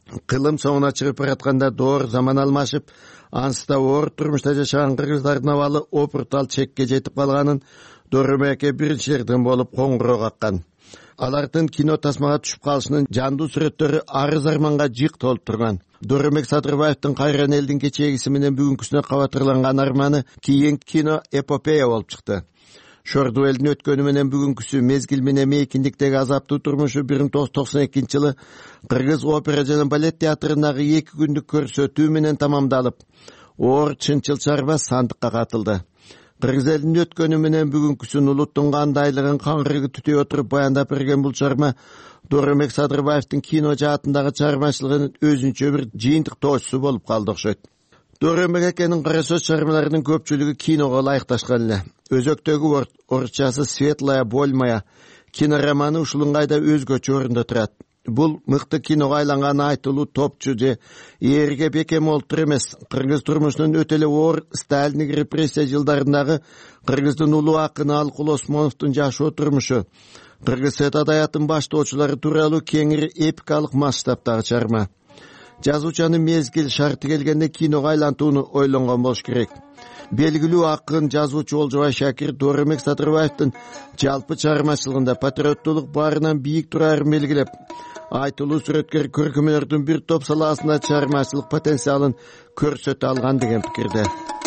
кылым соңуна чыгып баратканда доор заман алмашып, ансызда оор турмушта жашаган кыргыздардын абалы опуртал чекке жетип калганын Дөрөмек аке биринчилерден болуп коңгуроо каккан. Алардын кино тасмага түшүп калышынын жандуу сүрөттөрү арыз арманга жык толуп турган. Дөрөмек Садырбаевдин кайран элдин кечегиси менен бүгүнкүсүнө кабатырланган арманы кийин кино эпопея болуп чыкты. Шорду элдин өткөнү менен бүгүнкүсү, мезгил менен мейкиндиктеги азаптуу турмушу 1992-жылы Кыргыз опера жана балет театрындагы 2 күндүк көрсөтүү менен тамамдалып, оор чынчыл чарба сандыкка катылды. Кыргыз элдин өткөнү менен бүгүнкүсүн улуттун кандайлыгын каңгыргы түтөй отуруп баяндап берген бул чарма Дөрөмек Садырбаевдин кино жаатындагы чармачылыгынын өзүнчө бир жыйынтыктоочусу болуп калды окшойт. Дөрөмек акенин кара сөз чармаларынын көпчүлүгү киного ылайыкташкан эле. Өзөктөгү орусчасы «Светлая боль моя» кинороманы ушул ыңгайда өзгөчө орунда турат. Бул мыкты киного айланган айтылуу топчу же эрге бекем олтур эмес, кыргыз турмушунун өтө эле оор сталиндик репрессия жылдарындагы кыргыздын улуу акыны Алкул Осмоновдун жашоо турмушу, кыргыз свет адаятынын баштоочулары тууралуу кеңири эпикалык масштабтагы чарма. Жазуучанын мезгил шарты келгенде киного айлантууну ойлонгон болуш керек. Белгилүү акын жазуучу Олжобай Шакир Дөрөмек Садырбаевдин жалпы чармачылыгында патриоттуулук баарынан бийик турарын белгилеп, айтылуу сүрөткер көркөмдөрдүн бир топ салаасында чармачылык потенциалын көрсөтө алган деген пикирде.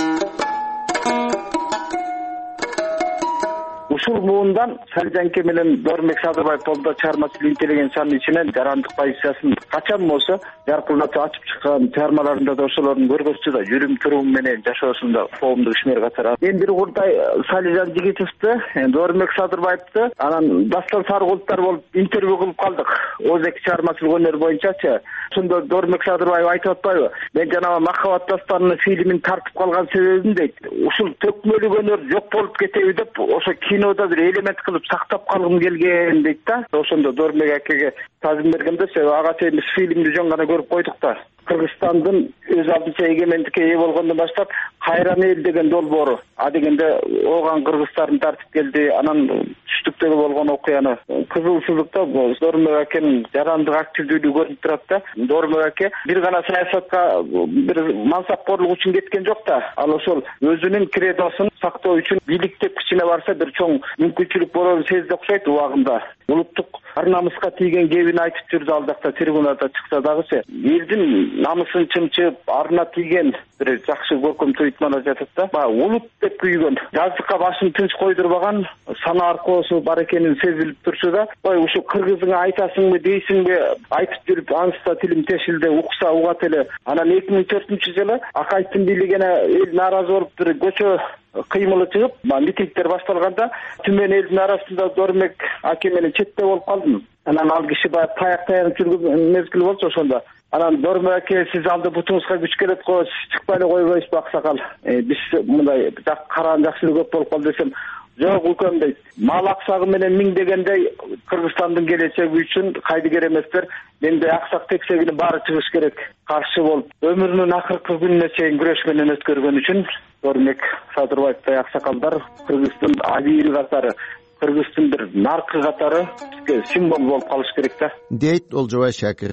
Ушул муундан Салижанке менен Дөрөмек Садырбаев тобдо чармачыл интеллигенциянын ичинен жарандык позициясын качан болсо жаркылдатып ачып чыккан чармаларында да ошолордун көргөзчү да жүрүм турум менен жашоосунда коомдук ишмер катары. Мен бир урдай Салижан Жигитовду, Дөрөмек Садырбаевду анан дастан сары булуттар болуп интервью кылып калдык. Өзеки чармачылык өнөр боюнчачы. Ошондо Дөрөмек Садырбаев айтып атпайбы? Мен жанагы Махабат дастанынын фильмин тартып калган себебим дейт. Ушул төкмөлүк өнөр жок болуп кетеби деп ошо кинода бир элемент кылып сактап калгым келген дейт да. Ошондо Дөрөмек акеге тазым бергенде ага чейин фильмди жөн гана көрүп койдук да. Кыргызстандын өз алдынча эгемендикке ээ болгондон баштап кайран эл деген долбоору, а дегенде ооган кыргыздардын тартып келди, анан түштүктөгү болгон окуяны кызыл сызыкта Дөрөмек акенин жарандык активдүүлүгү көрүнүп турат да. Дөрөмек аке бир гана саясатка бир мансапкорлук үчүн кеткен жок да. Ал ошол өзүнүн кредосун сактоо үчүн бийлик деп кичине барса бир чоң мүмкүнчүлүк болоорун сезди окшойт убагында. Улуттук ар намыска тийген кебин айтып жүрдү ал жакта трибунада чыкса дагычы. Элдин намысын чымчып, арына тийген бир жакшы көркөм туйтмана жатат да. Улут деп күйгөн, жаздыкка башын тынч койдурбаган сана аркоосу бар экенин сезилип турчу да. Ушу кыргызыңа айтасыңбы дейсиңби айтып жүрүп ансызда тилим тешилди, укса угат эле. Анан 2004-жылы Акайдын бийлигине эл нааразы болуп бир көчө кыймылы чыгып, митингдер башталганда түмөн элдин арасында Дөрөмек аке менен четте болуп калдым. Анан ал киши баягы таянып жүргөн мезгил болчу ошондо. Анан Дөрөмек аке сиз алды бутуңузга күч келет го, чыкпай эле койбойсузбу аксакал. Биз мындай караан жакшылык көп болуп калды десем, жок укам дейт. Мал аксагы менен миңдегендей Кыргызстандын келечеги үчүн кайдыгер эместер. Менде аксак тексегинин баары чыгыш керек. Каршы болуп, өмүрүнүн акыркы күнүнө чейин күрөш менен өткөргөн үчүн Дөрөмек Садырбаевтай аксакалдар Кыргыздын абийи катары, Кыргыздын бир наркы катары бизге символ болуп калыш керек да. Дейт Олжобай Шакир.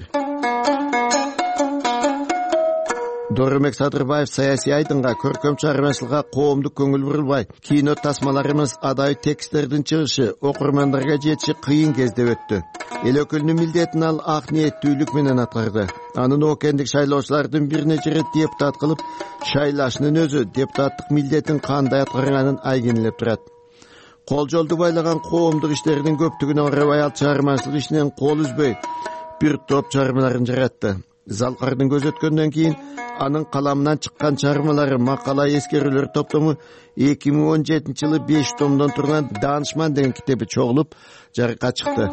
Дөрөмек Садырбаев саясий айдынга, көркөм чармачылыкка коомдук көңүл бурулбай, кино тасмаларыбыз адай тексттердин чыгышы, окурмандарга жетиши кыйын кезде өттү. Эл өкүлүнүн милдетин ал ак ниеттүүлүк менен аткарды. Анын окендик шайлоочулардын бир нече ирет депутат кылып шайлашынын өзү депутаттык милдетин кандай аткарганын айгинелеп турат. Кол жолду байлаган коомдук иштердин көптүгүнө карабай ал чармачылык ишинен кол үзбөй бир топ чармаларын жаратты. Залкардын көз өткөндөн кийин анын каламынан чыккан чармалары макала эскерүүлөр топтому 2017-жылы 5 томдон турган Данышман деген китеби чогулуп жарыкка чыкты.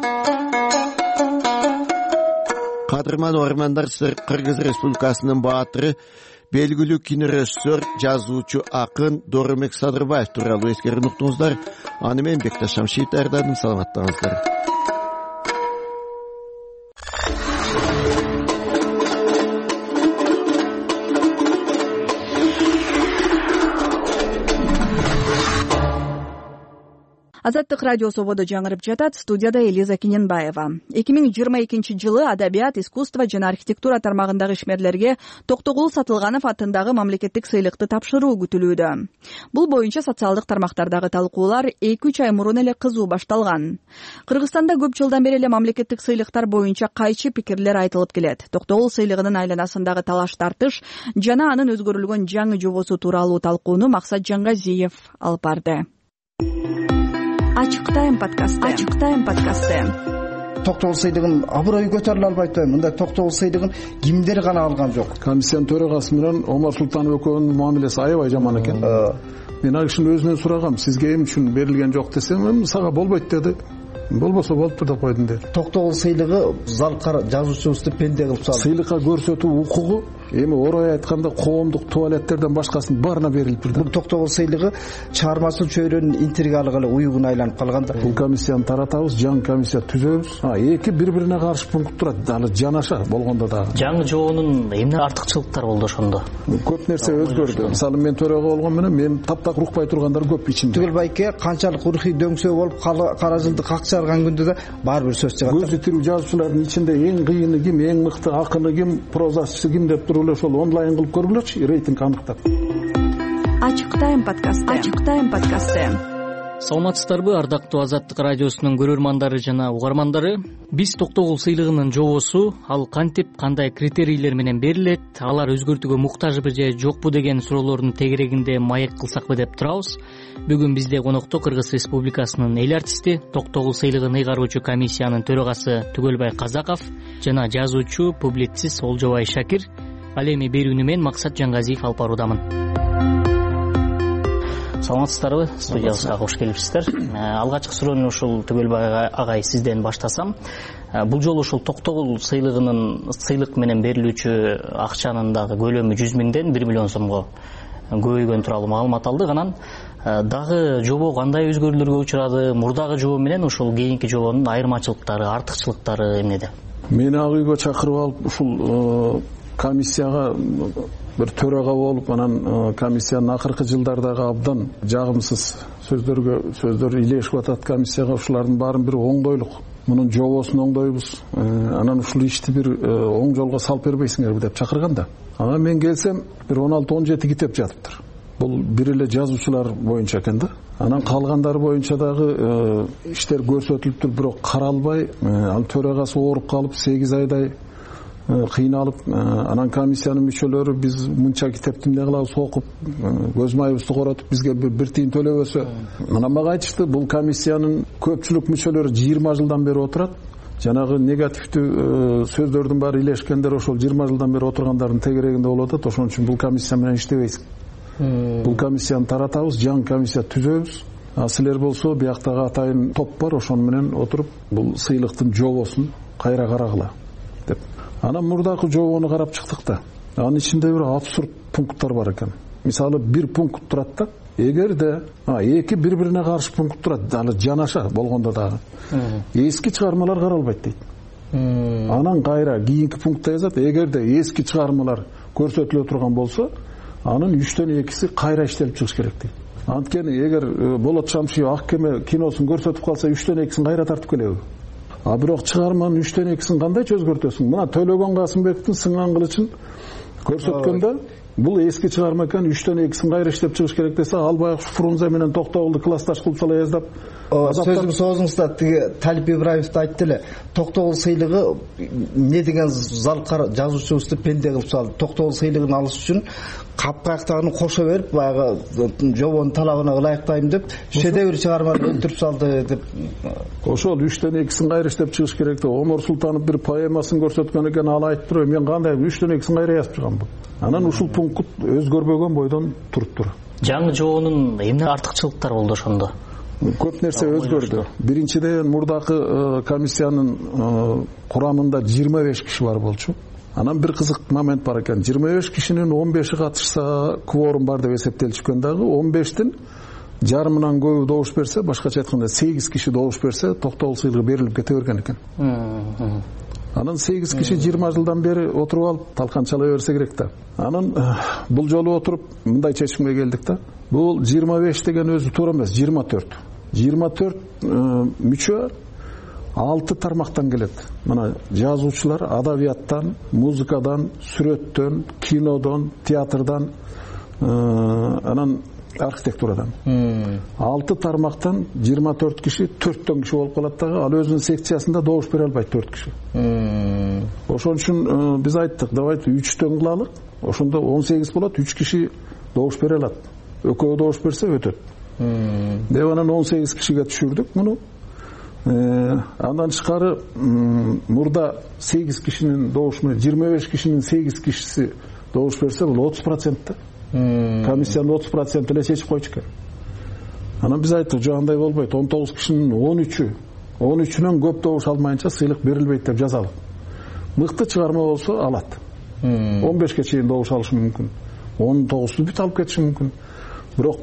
Кадырман Ормандар Кыргыз Республикасынын баатыры, белгилүү кинорежиссер, жазуучу, акын Дөрөмек Садырбаев тууралуу эскерип уктуңуздар. Аны мен Бекташ Шамшиев даярдадым. Саламаттаңыздар. Азаттык радиосу ободо жаңырып жатат. Студияда Элиза Киненбаева. 2022-жылы адабият, искусство жана архитектура тармагындагы ишмерлерге Токтогул Сатылганов атындагы мамлекеттик сыйлыкты тапшыруу күтүлүүдө. Бул боюнча социалдык тармактардагы талкуулар 2-3 ай мурун эле кызуу башталган. Кыргызстанда көп жылдан бери эле мамлекеттик сыйлыктар боюнча кайчы пикирлер айтылып келет. Токтогул сыйлыгынын айланасындагы талаш-тартыш жана анын өзгөрүлгөн жаңы жобосу тууралуу талкууну Максат Жаңгазиев алып барды. Ачык тайм подкасты. Токтогул сыйлыгын абырой көтөрүлө албайт. Мындай Токтогул сыйлыгын кимдер гана алган жок. Комиссиянын төрагасы менен Омар Султанов экөөнүн мамилеси аябай жаман экен. Мен ал кишинин өзүнөн сурагам, сизге эмне үчүн берилген жок десем, сага болбойт деди. Болбосо болуптур деп койдум деди. Токтогул сыйлыгы залкар жазуучубузду пенде кылып салды. Сыйлыкка көрсөтүү укугу эми орой айтканда коомдук туалеттерден башкасынын баарына берилип турду. Бул Токтогул сыйлыгы чыгармачыл чөйрөнүн интригалык эле уюгуна айланып калганда. Бул комиссияны таратабыз, жаңы комиссия түзөбүз. Эки бири-бирине каршы пункт турат, аны жанаша болгондо дагы. Жаңы жобонун эмне артыкчылыктары болду ошондо? Көп нерсе өзгөрдү. Мисалы мен төрага болгон менен мен таптак рухпай тургандар көп ичимде. Түгел байке канчалык рухий дөңсөө болуп кара жылды какчарган күндө да баар бир сөз чыгат. Көзү тирүү жазуучулардын ичинде эң кыйыны ким, эң мыкты акыны ким, прозачысы ким деп туруп эле ошол онлайн кылып көргүлөчү, рейтинг аныктап. Ачык тайм подкасты. Саламатсыздарбы, ардактуу Азаттык радиосунун көрөрмандары жана угармандары? Биз Токтогул сыйлыгынын жобосу, ал кантип, кандай критерийлер менен берилет, алар өзгөртүүгө муктажбы же жокпу деген суроолордун тегерегинде маек кылсакпы деп турабыз. Бүгүн бизде конокто Кыргыз Республикасынын эл артисти, Токтогул сыйлыгын ыйгаруучу комиссиянын төрагасы Түгөлбай Казаков жана жазуучу, публицист Олжобай Шакир. Ал эми берүүнү мен Максат Жаңгазиев алып баруудамын. Саламатсыздарбы, студиябызга кош келипсиздер. Алгачкы суроону ушул Түгөлбай агай сизден баштасам. Бул жолу ушул Токтогул сыйлыгынын сыйлык менен берилүүчү акчанын дагы көлөмү 100 миңден 1 миллион сомго көбөйгөн тууралуу маалымат алдык. Анан дагы жобо кандай өзгөрүүлөргө учурады? Мурдагы жобо менен ушул кийинки жобонун айырмачылыктары, артыкчылыктары эмнеде? Мени ак үйгө чакырып алып ушул комиссияга bir төрага болуп, анан комиссиянын акыркы жылдардагы абдан жагымсыз сөздөр илешип атат комиссияга. Ушулардын баарын бир оңдойлук, мунун жобосун оңдойбуз, анан ушул ишти бир оң жолго салып бербейсиңерби деп чакырганда, ага мен келсем бир 16-17 китеп жатыптыр. Бул бир эле жазуучулар боюнча экен да. Анан калгандары боюнча дагы иштер көрсөтүлүптүр, бирок каралбай, ал төрагасы ооруп калып 8 айдай кыйналып, анан комиссиянын мүчөлөрү биз мынча китепти эмне кылабыз окуп, көз майыбызды коротуп, бизге бир тиын төлөбөсө. Анан мага айтышты, бул комиссиянын көпчүлүк мүчөлөрү 20 жылдан бери отурат. Жанагы негативдүү сөздөрдүн баары илешкендер ошол 20 жылдан бери отургандардын тегерегинде болуп атат. Ошон үчүн бул комиссия менен иштебейсиң. Бул комиссияны таратабыз, жаңы комиссия түзөбүз. Силер болсо бияктагы атайын топ бар, ошон менен отуруп бул сыйлыктын жобосун кайра карагыла деп. Анан мурдагы жобону карап чыктык да. Анын ичинде бир абсурд пункттар бар экен. Мисалы бир пункт турат да, эгерде эки бири-бирине каршы пункт турат, ал жанаша болгондо дагы эски чыгармалар каралбайт дейт. Анан кайра кийинки пунктта жазат, эгерде эски чыгармалар көрсөтүлө турган болсо, анын 3-төн 2си кайра иштелип чыгыш керек дейт. Анткени эгер Болот Шамшиев ак кеме киносун көрсөтүп калса 3-төн 2син кайра тартып келеби? Бирок чыгарманын 3-төн 2син кандайча өзгөртөсүң? Мына Төлөгөн Касымбектин Сыңган кылычын көрсөткөндө бул эски чыгарма экен, 3-төн 2син кайра иштеп чыгыш керек десе, ал баягы Фрунзе менен Токтогулду классташ кылып сала яздап. Сөзүм соозуңузда тиги Талип Ибраевди айтты эле. Токтогул сыйлыгы эмне деген залкар жазуучубузду пенде кылып салды. Токтогул сыйлыгын алыш үчүн капкаяктарын кошо берип, баягы жобонун талабына ылайыктайм деп, шедевр чыгарманы өлтүрүп салды деп. Ошол 3-төн 2син кайра иштеп чыгыш керек деп. Омар Султанов бир поэмасын көрсөткөн экен, ал айтып туруп, мен кандай 3-төн 2син кайра жазып чыгамбы? Анан ушул пункт өзгөрбөгөн бойдон туруптур. Жаңы жобонун эмне артыкчылыктары болду ошондо? Көп нерсе өзгөрдү. Биринчиден мурдагы комиссиянын курамында 25 киши бар болчу. Анан бир кызык момент бар экен. 25 кишинин 15и катышса кворум бар деп эсептелчү экен дагы. 15тин жарымынан көбү добуш берсе, башкача айтканда 8 киши добуш берсе, Токтогул сыйлыгы берилип кете берген экен. Анан 8 киши 20 жылдан бери отуруп алып талканчалай берсе керек да. Анан бул жолу отуруп мындай чечимге келдик да. Бул 25 деген өзү туура эмес, 24. 24 мүчө 6 тармактан келет. Мына жазуучулар адабияттан, музыкадан, сүрөттөн, кинодон, театрдан, анан архитектурадан. 6 тармактан 24 киши, 4төн киши болуп калат дагы. Ал өзүнүн секциясында добуш бере албайт 4 киши. Ошон үчүн биз айттык, давайте 3төн кылалык. Ошондо 18 болот, 3 киши добуш бере алат. Экөө добуш берсе өтөт. Деп анан 18 кишиге түшүрдүк муну. Андан тышкары мурда 8 кишинин добушу, 25 кишинин 8 кишиси добуш берсе, бул 30% да. Комиссиянын 30% эле чечип койчу экен. Анан биз айттык, жок андай болбойт. 19 кишинин 13-үнөн көп добуш алмайынча сыйлык берилбейт деп жазалык. Мыкты чыгарма болсо алат. 15ке чейин добуш алышы мүмкүн. 19-ду бүт алып кетиши мүмкүн. Бирок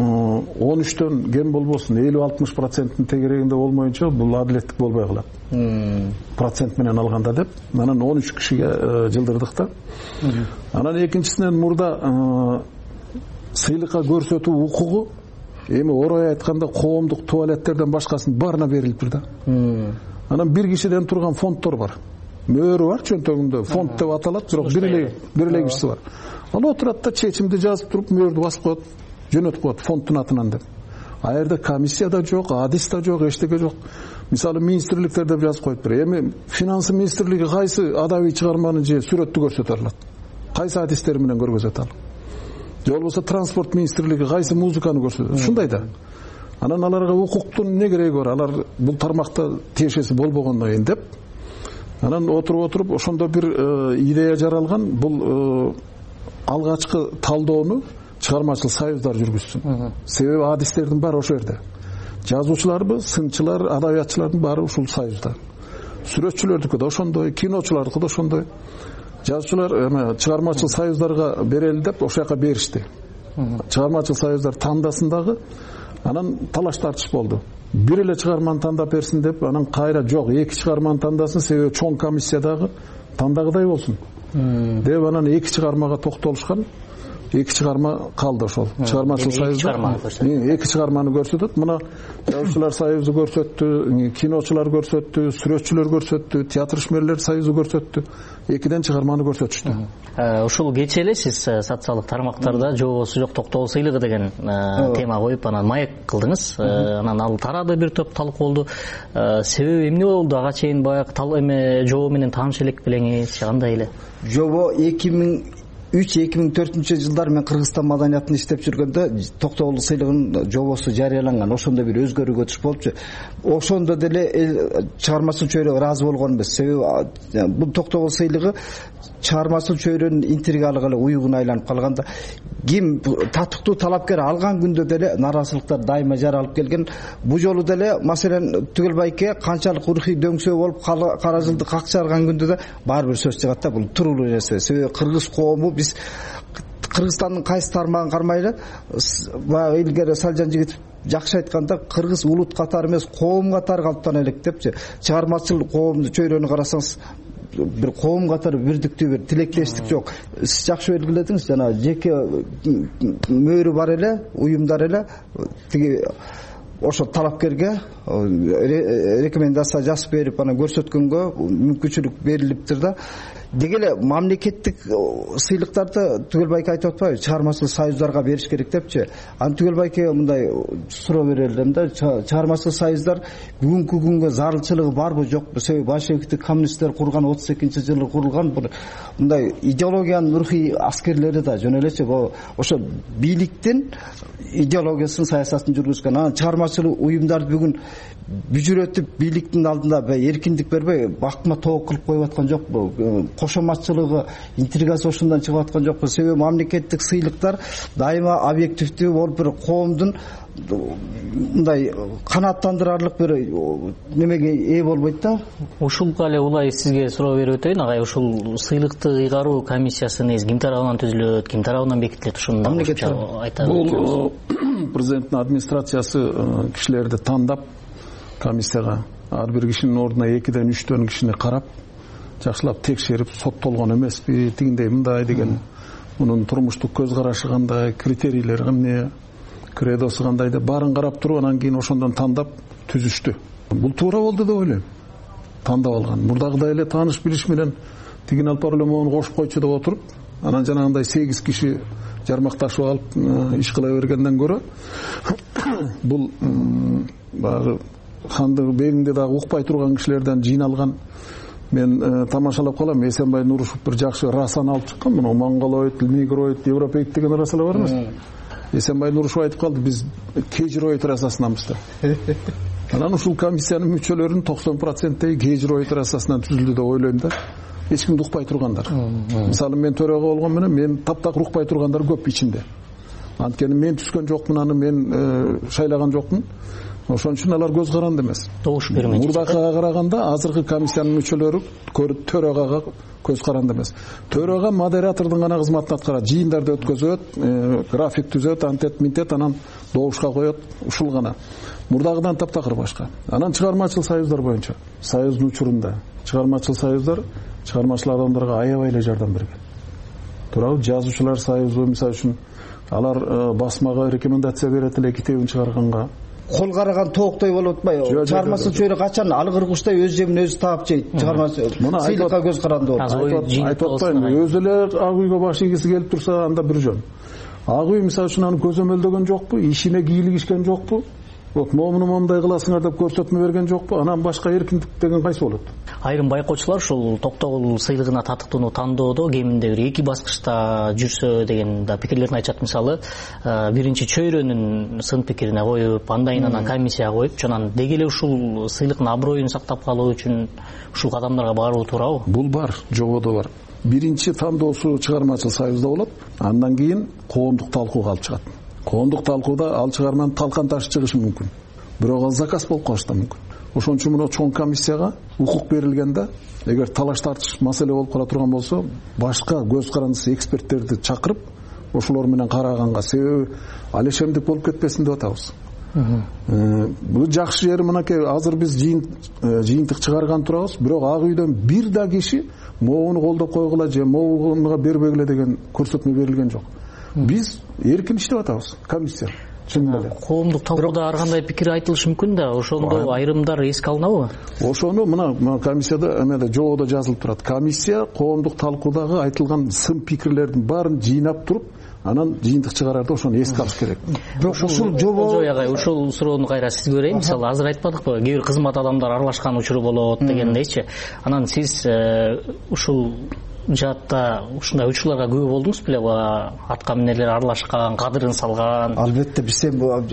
13төн кем болбосун, 50-60%-ын тегерегинде болмоюнча бул адилеттик болбой калат. Процент менен алганда деп, анан 13 кишиге жылдырдык да. Анан экинчисинен мурда сыйлыкка көрсөтүү укугу эми орой айтканда коомдук туалеттерден башкасынын баарына берилиптир да. Анан бир кишиден турган фонддор бар. Мөөрү бар чөнтөгүндө, фонд деп аталат, бирок бир эле кишиси бар. Ал отурат да чечимди жазып туруп, мөөрдү басып коет, жөнөтүп коет фонддун атынан деп. А жерде комиссия да жок, адис да жок, эчтеке жок. Мисалы министрликтер деп жазып коюп тур. Эми финансы министрлиги кайсы адабий чыгарманы же сүрөттү көрсөтө алат? Кайсы адистер менен көргөзөт ал? Же болбосо транспорт министрлиги кайсы музыканы көрсөтөт? Ушундай да. Анан аларга укуктун эмне кереги бар? Алар бул тармакта тиешеси болбогондон кийин деп. Анан отуруп ошондо бир идея жаралган. Бул алгачкы талдоону чыгармачыл союздар жүргүзсүн. Себеби адистердин баары ошол жерде. Жазуучуларбы, сынчылар, адабиятчылардын баары ушул союзда. Сүрөтчүлөрдүкү да ошондой, киночулардыкы да ошондой. Жазуучулар чыгармачыл союздарга берели деп ошол жака беришти. Чыгармачыл союздар тандасын дагы. Анан талаш тартыш болду. Бир эле чыгарманы тандап берсин деп, анан кайра жок, 2 чыгарманы тандасын, себеби чоң комиссиядагы тандагыдай болсун. Деп анан 2 чыгармага токтолушкан. 2 чыгарма калды ошол. Чыгармачыл союзда 2 чыгарманы көрсөтөт. Мына жазуучулар союзу көрсөттү, киночулар көрсөттү, сүрөтчүлөр көрсөттү, театр ишмерлер союзу көрсөттү. 2ден чыгарманы көрсөтүштү. Ушул кечээ эле сиз социалдык тармактарда жобосу жок токтогул сыйлыгы деген тема коюп анан маек кылдыңыз. Анан ал тарады, бир топ талкуулду. Себеби эмне болду? Ага чейин баягы жобо менен тааныш элек белеңиз, кандай эле? Жобо 2003-2004 жылдары мен Кыргызстан маданиятында иштеп жүргөндө токтогул сыйлыгынын жобосу жарыяланган. Ошондо бир өзгөрүүгө туш болчу. Ошондо деле чыгармачыл чөйрө ыраазы болгон эмес. Себеби бул токтогул сыйлыгы чыгармачыл чөйрөнүн интригалык эле уюгуна айланып калганда, ким татыктуу талапкер алган күндө деле нааразылыктар дайыма жаралып келген. Бул жолу деле маселен Түгөлбайке канчалык урухий дөңсөө болуп кара жылды какчарган күндө да баары бир сөз чыгат да, бул туруулуу нерсе. Себеби кыргыз коому биз Кыргызстандын кайсы тармагын кармайлы, илгери Салжан Жигитов жакшы айтканда, кыргыз улут катары эмес, коом катары калыптана элек депчи. Чыгармачыл коомду чөйрөнү карасаңыз, бир коом катары бирдиктүү, бир тилектештик жок. Сиз жакшы белгиледиңиз, жана жеке мөөрү бар эле, уюмдар эле, тиги ошо талапкерге рекомендация жазып берип, анан көрсөткөнгө мүмкүнчүлүк берилиптир да. Деги эле мамлекеттик сыйлыктарды Түгөлбайке айтып атпайбы, чыгармачыл союздарга бериш керек депчи. Аны Түгөлбайке мындай суроо берелим да, чыгармачыл союздар бүгүнкү күнгө зарылчылыгы барбы жокпу? Себеби большевиктик коммунисттер курган 32-жылы курулган мындай идеологиянын рухий аскерлери да жөн элечи ошо бийликтин идеологиясын, саясатын жүргүзгөн. Анан чыгармачыл уюмдарды бүгүн бүжүрөтүп бийликтин алдында эркиндик бербей бакма тоок кылып коюп аткан жокпу? Кошоматчылыгы, интригасы ошондон чыгып аткан жокпу? Себеби мамлекеттик сыйлыктар дайыма объективдүү болуп, бир коомдун мындай канааттандырарлык бир немеге ээ болбойт да. Ушул эле улай сизге суроо берип өтөйүн, агай. Ушул сыйлыкты ыйгаруу комиссиясы ким тарабынан түзүлөт, ким тарабынан бекитилет? Ушуну айталы. Бул президенттин администрациясы кишилерди тандап комиссияга, ар бир кишинин ордуна 2ден 3төн кишини карап, жакшылап текшерип, соттолгон эмеспи, тигиндей мындай деген, мунун турмуштук көз карашы кандай, критерийлери эмне, кредосу кандай деп баарын карап туруп анан кийин ошондон тандап түзүштү. Бул туура болду деп ойлойм. Тандап алган. Мурдагыдай эле тааныш билиш менен тигин алып барып эле могуну кошуп койчу деп отуруп, анан жанагындай 8 киши жармакташып алып иш кыла бергенден көрө бул баягы хандык бегиңде дагы укпай турган кишилерден жыйналган. Мен тамашалап калам, Эсенбай Нурушев бир жакшы расаны алып чыккан. Мына монголоид, негроид, европеид деген расалар бар эмес. Эсенбай Нурушев айтып калды, биз кежироид расасынанбыз деп. Анан ушул комиссиянын мүчөлөрүнүн 90% кежироид расасынан түзүлдү деп ойлойм да. Эч кимди укпай тургандар. Мисалы мен төрөгө болгон менен мен таптак укпай тургандар көп ичинде. Анткени мен түскөн жокмун, аны мен шайлаган жокмун. Ошон үчүн алар көз каранды эмес. Добуш бермей. Мурдакыга караганда азыркы комиссиянын мүчөлөрү төрөгага көз каранды эмес. Төрөгө модератордун гана кызматын аткарат, жыйындарды өткөзөт, график түзөт, антет минтет, анан добушка коет, ушул гана. Мурдагыдан таптакыр башка. Анан чыгармачыл союздар боюнча, союздун учурунда чыгармачыл союздар чыгармачыл адамдарга аябай эле жардам берген. Туурабы? Жазуучулар союзу мисалы үчүн алар басмага рекомендация берет эле китебин чыгарганга. Кол караган тооктой болуп атпайбы? Чыгармачыл чөйрө качан алгыргучтай өз жемин өзү таап жейт. Чыгармачыл сыйлыкка көз каранды болуп. Айтып атпайм, өзү эле ак үйгө баш ийгиси келип турса анда бир жөн. Ак үй мисалы үчүн аны көзөмөлдөгөн жокпу, ишине кийлигишкен жокпу. Вот момуну момундай кыласыңар деп көрсөтмө берген жокпу. Анан башка эркиндик деген кайсы болот? Айрым байкоочулар ушул токтогул сыйлыгына татыктууну тандоодо кеминде бир 2 баскычта жүрсө деген да пикирлерин айтышат. Мисалы, биринчи чөйрөнүн сын пикирине коюп, андан анан комиссияга коюп, жонан деги эле ушул сыйлыктын аброюн сактап калуу үчүн ушул кадамдарга баруу туурабы? Бул бар, жободо бар. Биринчи тандоосу чыгармачыл союзда болот, андан кийин коомдук талкууга алып чыгат. Коомдук талкууда ал чыгарманын талкан ташы чыгышы мүмкүн. Бирок ал заказ болуп калышы да мүмкүн. Ошон үчүн мына чоң комиссияга укук берилгенде, эгер талаш тартыш маселе болуп кала турган болсо, башка көз карандысы эксперттерди чакырып, ошолор менен караганга, себеби алешемдик болуп кетпесин деп атабыз. Бул жакшы жери мынакей, азыр биз жыйынтык чыгарган турабыз, бирок ак үйдөн бир да киши могуну колдоп койгула же могунуга бербегиле деген көрсөтмө берилген жок. Биз эркин иштеп атабыз, комиссия. Чын эле. Коомдук талкууда ар кандай пикир айтылышы мүмкүн да, ошондо айрымдар эске алынабы? Ошону мына комиссияда эмеде жободо жазылып турат. Комиссия коомдук талкуудагы айтылган сын пикирлердин баарын жыйнап туруп, анан жыйынтык чыгарарда ошону эске алыш керек. Бирок ушул жобо ушул суроону кайра сизге берейин. Мисалы, азыр айтпадыкпы, кээ бир кызмат адамдар аралашкан учуру болот дегендейчи. Анан сиз ушул жаатта ушундай учурларга күбө болдуңуз беле? Атка минерлер аралашкан, кадырын салган. Албетте, биз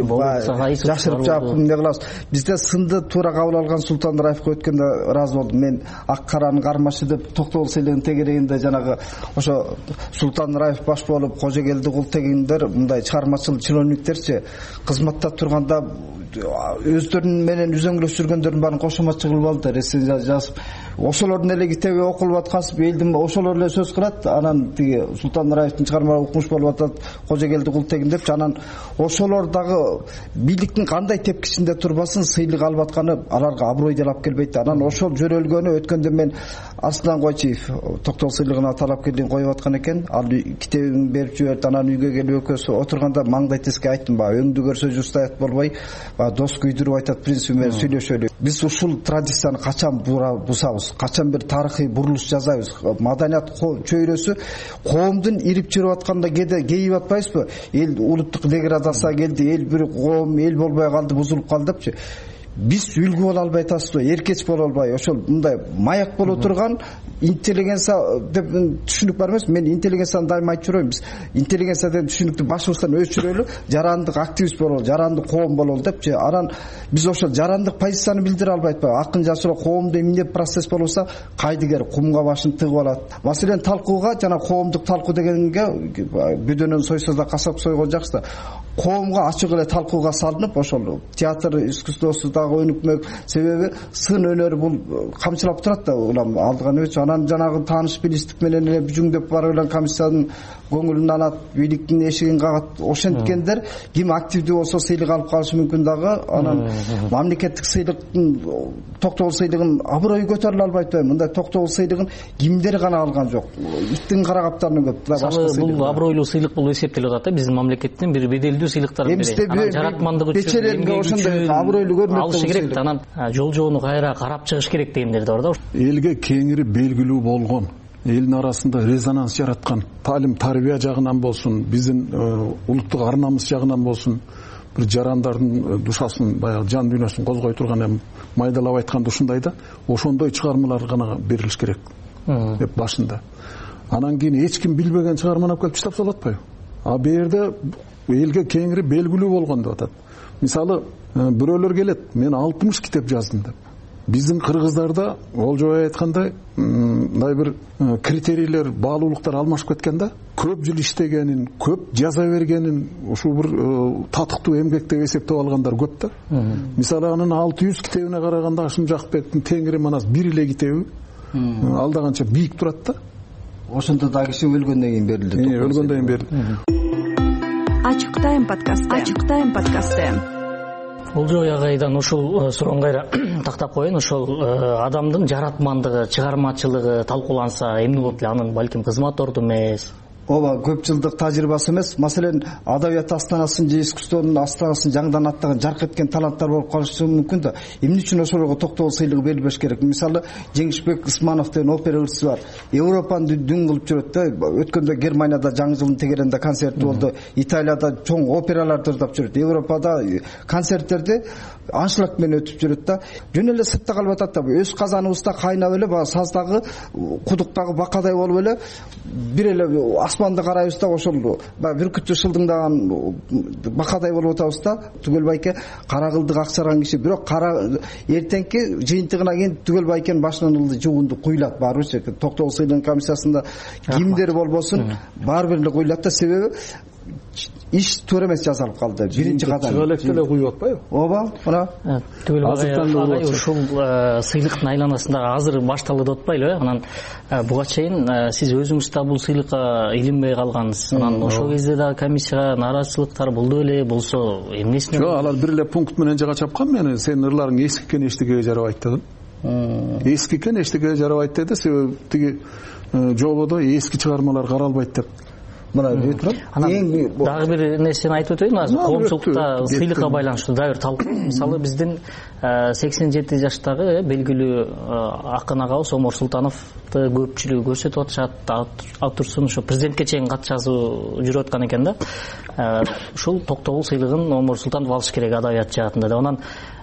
жашырып жаап эмне кылабыз? Бизде сынды туура кабыл алган Султан Раевко өткөндө ыраазы болдум. Мен ак каранын кармашы деп токтогул сыйлыгынын тегерегинде жанагы ошо Султан Раев баш болуп, Кожогелди Култегиндер, мындай чыгармачыл чиновниктерчи кызматта турганда өздөрүнүн менен үзөңгүлөшүп жүргөндөрдүн баарын кошоматчы кылып алды, рецензия жазып. Ошолордун эле китеби окулуп аткансып, элдин ошолор эле сөз кылат. Анан тиги Султан Раевдин чыгармалары укмуш болуп атат, Кожогелди Култегин деп, анан ошолор дагы бийликтин кандай тепкичинде турбасын сыйлык алып атканы аларга аброй делап келбейт. Анан ошол жөрөлгөнү өткөндө мен Арслан Койчиев токтогул сыйлыгына талапкерлигин коюп аткан экен. Ал китебин берип жиберди, анан үйгө келип экөөсү отурганда маңдай теске айттым, өңдү көрсө жуустаят болбой, дос күйдүрүп айтат принципи менен сүйлөшөлү. Биз ушул традицияны качан бусабыз, качан бир тарыхый бурулуш жасайбыз? Маданият чөйрөсү коомдун ирип чыгып атканда кейип атпайбызбы? Эл улуттук деградация келди, эл бир коом эл болбой калды, бузулуп калды депчи. Биз үлгү боло албай атасызбы, эркеч боло албай, ошол мындай маяк боло турган интеллигенция деп түшүнүк бар эмес. Мен интеллигенцияны дайыма айтып жүрөм. Биз интеллигенция деген түшүнүктү башыбыздан өчүрөлү, жарандык активист бололу, жарандык коом бололу депчи. Анан биз ошол жарандык позицияны билдире албай атпайбы? Акын жашыроо коомдо эмне процесс болбосо, кайдыгер кумга башын тыгып алат. Маселен талкууга жана коомдук талкуу дегенге бүдөнөн сойсо да касап сойгон жакшы да. Коомго ачык эле талкууга салынып, ошол театр искусствосу дагы өнүкмөк. Себеби сын өнөр бул камчылап турат да улам алдыган өчү. Анан жанагы тааныш билиштик менен эле бүжүңдөп барып эле комиссиянын көңүлүн алат, бийликтин эшигин кагат. Ошенткендер ким активдүү болсо сыйлык алып калышы мүмкүн дагы. Анан мамлекеттик сыйлыктын токтогул сыйлыгын аброю көтөрүлө албайт атпайбы? Мындай токтогул сыйлыгын кимдер гана алган жок. Иттин карагаптарынан көп да башка сыйлык. Бул абройлуу сыйлык болуп эсептелип атат да биздин мамлекеттин бир беделдүү сыйлыктардын бири. Анан жаратмандык үчүн, печелеринге ошондой абройлуу көрүнөт алыш керек. Анан жол жоону кайра карап чыгыш керек дегендер да бар да. Элге кеңири белгилүү болгон, элдин арасында резонанс жараткан, талим тарбия жагынан болсун, биздин улуттук ар намыс жагынан болсун, бир жарандардын душасын, баягы жан дүйнөсүн козгой турган, эми майдалап айтканда ушундай да, ошондой чыгармалар гана берилиш керек деп башында. Анан кийин эч ким билбеген чыгарманы алып келип чыгып салып атпайбы? А бу жерде элге кеңири белгилүү болгон деп атат. Мисалы, бирөөлөр келет, мен 60 китеп жаздым деп. Биздин кыргыздарда Олжобай айткандай, мындай бир критерийлер, баалуулуктар алмашып кеткен да. Көп жыл иштегенин, көп жаза бергенин, ушул бир татыктуу эмгек деп эсептеп алгандар көп да. Мисалы, анын 600 китебине караганда Ашым Жакыпбектин Теңири Манас бир эле китеби алда канча бийик турат да. Ошондо да киши өлгөндөн кийин берилди. Өлгөндөн кийин берилди. Ачык тайм подкасты. Олжобай агайдан ушул суроону кайра тактап коеюн. Ошол адамдын жаратмандыгы, чыгармачылыгы талкууланса эмне болот эле? Анын балким кызмат орду эмес, ооба, көпчүлдүк тажрыйбасы эмес. Маселен, адабият астанасын же искусствонун астанасын жаңыдан аттаган жарк эткен таланттар болуп калышы мүмкүн да. Эмне үчүн ошолорго токтогул сыйлыгы берилбеш керек? Мисалы, Жеңишбек Ысманов деген опера ырчысы бар. Европаны дүң кылып жүрөт да. Өткөндө Германияда жаңы жылдын тегеренде концерти болду. Италияда чоң операларды ырдап жүрөт. Европада концерттерди аншлаг менен өтүп жүрөт да. Жөн эле сыртта калып атат да. Өз казаныбызда кайнап эле, баягы саздагы, кудуктагы бакадай болуп эле бир эле асманды карайбыз да, ошол бүркүттү шылдыңдаган бакадай болуп атабыз да. Түгөл байке кара кылдык акчарган киши, бирок кара эртеңки жыйынтыгына кийин Түгөл байкенин башынан ылды жугунду куйлат баарыбызчы. Токтогул сыйлыгынын комиссиясында кимдер болбосун баары бир куйлат да. Себеби иш туура эмес жасалып калды. Биринчи кадам чыгалек деле куюп атпайбы? Ооба, мына Түгөл агай ушул сыйлыктын айланасында азыр башталды деп атпайлы? Анан буга чейин сиз өзүңүз да бул сыйлыкка илинбей калгансыз. Анан ошол кезде да комиссияга нааразычылыктар болду беле, болсо эмнесине? Жок, алар бир эле пункт менен жага чапкан. Мени сенин ырларың эски экен, эчтекеге жарабайт дедим. Эски экен, эчтекеге жарабайт деди. Себеби тиги жободо эски чыгармалар каралбайт деп. Мына дагы бир нерсени айтып өтөйүн. Азыр коомчулукта сыйлыкка байланыштуу дагы бир талкуу. Мисалы, биздин 87 жаштагы белгилүү акын агабыз Омор Султановду көпчүлүгү көрсөтүп атышат. Автурсун ошо президентке чейин кат жазуу жүрүп аткан экен да. Ушул токтогул сыйлыгын Омор Султанов алыш керек адабият жаатында да. Анан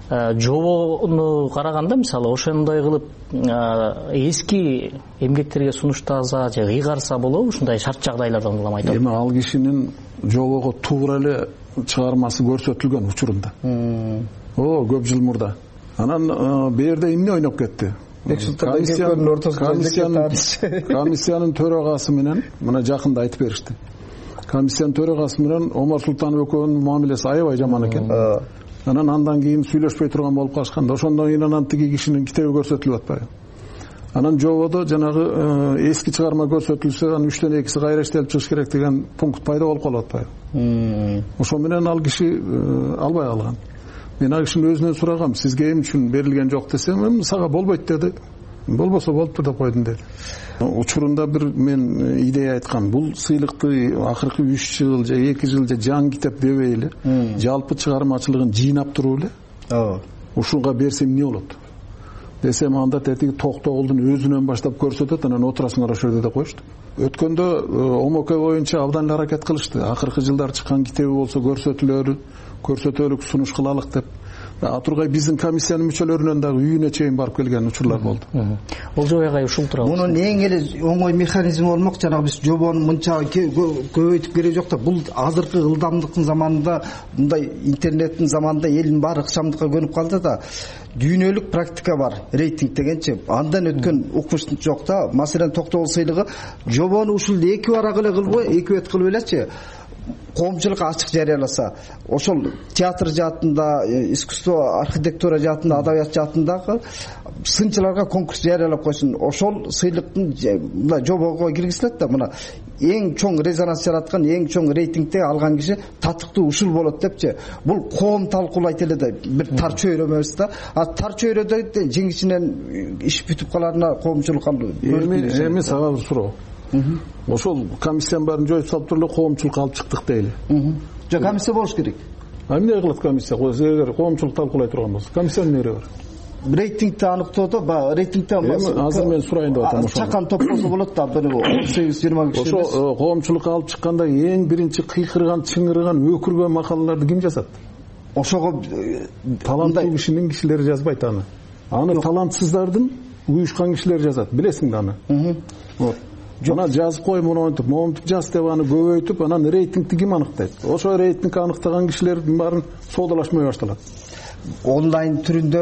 жобону караганда, мисалы, ошондой кылып эски эмгектерге сунуштаса же ыйгарса болобу? Ушундай шарт жагдайларда улам айтып. Эми ал кишинин жобого туура эле чыгармасы көрсөтүлгөн учурунда. Көп жыл мурда. Анан бу жерде эмне ойноп кетти? Комиссиянын төрагасы менен мына жакында айтып беришти. Комиссиянын төрагасы менен Омар Султанов экөөнүн мамилеси аябай жаман экен. Анан андан кийин сүйлөшпөй турган болуп калышканда, ошондон кийин анан тиги кишинин китеби көрсөтүлүп атпайбы? Анан жободо жанагы эски чыгарма көрсөтүлсө, анын 3төн 2си кайра иштелип чыгыш керек деген пункт пайда болуп калып атпайбы? Ошо менен ал киши албай калган. Мен ал кишинин өзүнөн сурагам, сизге эмне үчүн берилген жок десем, сага болбойт деди. Болбосо болуптур деп койдум деди. Учурунда бир мен идея айткам. Бул сыйлыкты акыркы 3 жыл же 2 жыл же жаңы китеп дебей эле, жалпы чыгармачылыгын жыйнап туруп эле, ушуга берсем эмне болот десем, анда тетиги токтогулдун өзүнөн баштап көрсөтөт, анан отурасыңар ошол жерде деп коюшту. Өткөндө ОМК боюнча абдан эле аракет кылышты. Акыркы жылдары чыккан китеби болсо көрсөтөлүк сунуш кылалык деп. Атургай биздин комиссиянын мүчөлөрүнөн дагы үйүнө чейин барып келген учурлар болду. Олжобай агай ушул тууралуу. Мунун эң эле оңой механизми болмок, жанагы биз жобону мынча көбөйтүп керек жок да. Бул азыркы ылдамдыктын заманында, мындай интернеттин заманында элдин баары ыкчамдыкка көнүп калды да. Дүйнөлүк практика бар, рейтинг дегенчи. Андан өткөн укмуш жок да. Маселен, токтогул сыйлыгы жобону ушул 2 барак эле кылбой, 2 бет кылып элечи. коомчулукка ачык жарыяласа, ошол театр жаатында, искусство, архитектура жаатында, адабият жаатындагы сынчыларга конкурс жарыялап койсун. Ошол сыйлыктын жобого киргизилет да, мына эң чоң резонанс жараткан, эң чоң рейтингде алган киши татыктуу ушул болот депчи. Бул коом талкуулайт эле да, бир тар чөйрө эмес да. Тар чөйрөдө жеңишинен иш бүтүп каларына коомчулук эми сага бир суроо. Ошол комиссиянын баарын жоюп салып туруп эле коомчулукка алып чыктык дейли. Жок, комиссия болуш керек. Эмне кылат комиссия? Эгер коомчулук талкуулай турган болсо, комиссиянын эмне бар? Рейтингти аныктоодо, рейтингте азыр мен сурайын деп атам. Чакан топ болсо болот да, 18-20 киши. Ошо коомчулукка алып чыкканда эң биринчи кыйкырган, чыңырган, өкүргөн макалаларды ким жазат? Ошого таланттуу кишинин кишилери жазбайт аны. Аны талантсыздардын уюшкан кишилери жазат. Билесиң да аны. Вот. Жана жазып кой, монтип жаз деп аны көбөйтүп, анан рейтингти ким аныктайт? Ошо рейтинг аныктаган кишилердин баарын соодалашмай башталат. Онлайн түрүндө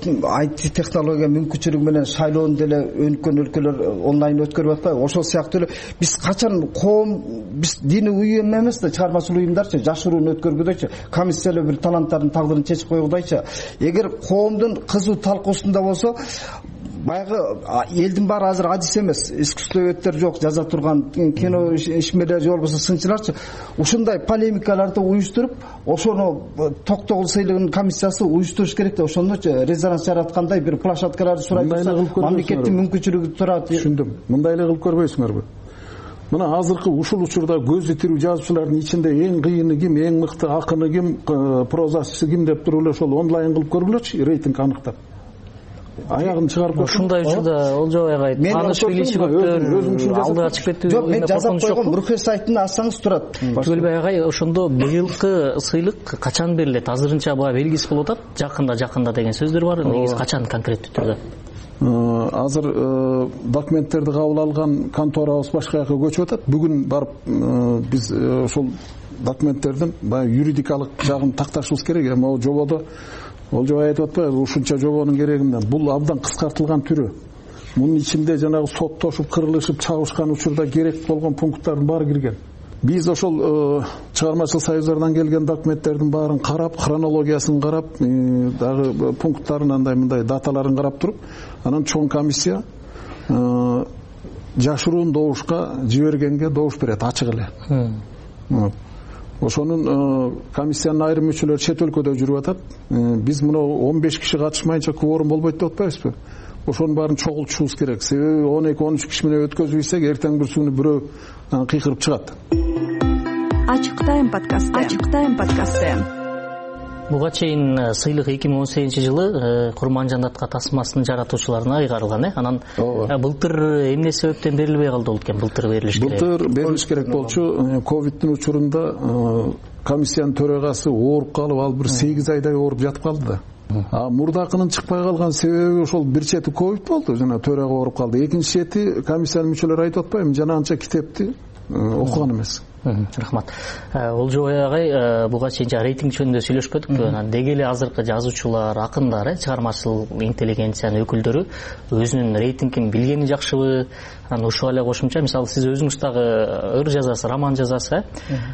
IT технология мүмкүнчүлүгү менен шайлоону деле өнүккөн өлкөлөр онлайн өткөрүп атпайбы? Ошол сыяктуу эле биз качан коом, биз диний уюм эмес да, чыгармачылык уюмдарчы жашырууну өткөргүдөйчү, комиссиялар бир таланттардын тагдырын чечип койгудайчы. Эгер коомдун кызуу талкуусунда болсо, баягы элдин баары азыр адис эмес, искусствоведтер жок, жаза турган кино ишмерлер же болбосо сынчыларчы. Ушундай полемикаларды уюштуруп, ошону токтогул сыйлыгынын комиссиясы уюштуруш керек да, ошондочу резонанс жараткандай бир площадкаларды сурайт турса, мамлекеттин мүмкүнчүлүгү турат. Түшүндүм. Мындай эле кылып көрбөйсүңөрбү? Мына азыркы ушул учурда көзү тирүү жазуучулардын ичинде эң кыйыны ким, эң мыкты акыны ким, прозачысы ким деп туруп эле ошол онлайн кылып көргүлөчү, рейтинг аныктап. Аягын чыгарып койсун. Ушундай учурда Олжобай агай тааныш билиши көптөр алдыга чыгып кетти. Жок, мен жазап койгом, Рухе сайтын ачсаңыз турат. Төлбай агай, ошондо быйылкы сыйлык качан берилет? Азырынча баа белгисиз болуп атат. Жакында деген сөздөр бар. Негизи качан конкреттүү түрдө? Азыр документтерди кабыл алган конторабыз башка жака көчүп атат. Бүгүн барып биз ошол документтердин баягы юридикалык жагын такташыбыз керек. Эми ал жободо Олжобай айтып атпайбы, ушунча жобонун керегинен. Бул абдан кыскартылган түрү. Мунун ичинде жанагы соттошуп, кырылышып, чабышкан учурда керек болгон пункттардын баары кирген. Биз ошол чыгармачылык союздардан келген документтердин баарын карап, хронологиясын карап, дагы пункттарын андай-мындай даталарын карап туруп, анан чоң комиссия жашыруун добушка жибергенге добуш берет, ачык эле. Ошонун комиссиянын айрым мүчөлөрү чет өлкөдө жүрүп атат. Биз мына 15 киши катышмайынча кворум болбойт деп атпайбызбы? Ошонун баарын чогултушубуз керек. Себеби 12-13 киши менен өткөзбөйсөк, эртең бир күнү бирөө кыйкырып чыгат. Ачык тайм подкасты. Буга чейин сыйлык 2018-жылы Курманжандатка тасмасынын жаратуучуларына кайгарылган, Анан былтыр эмне себептен берилбей калды болот экен? Былтыр берилиш керек болчу. Ковидтин учурунда комиссиянын төрагасы ооруп калып, ал бир 8 айдай ооруп жатып калды да. Мурдакынын чыкпай калган себеби ошол бир чети ковид болду, жана төрага ооруп калды. Экинчи чети комиссиянын мүчөлөрү айтып атпайбы, жанагынча китепти окуган эмес. Рахмат. Олжобай агай, буга чейин рейтинг жөнүндө сүйлөшпөдүкпү? Деги эле азыркы жазуучулар, акындар, чыгармачыл интеллигенциянын өкүлдөрү өзүнүн рейтингин билгени жакшыбы? Анан ушуга эле кошумча, мисалы сиз өзүңүз дагы ыр жазасыз, роман жазасыз,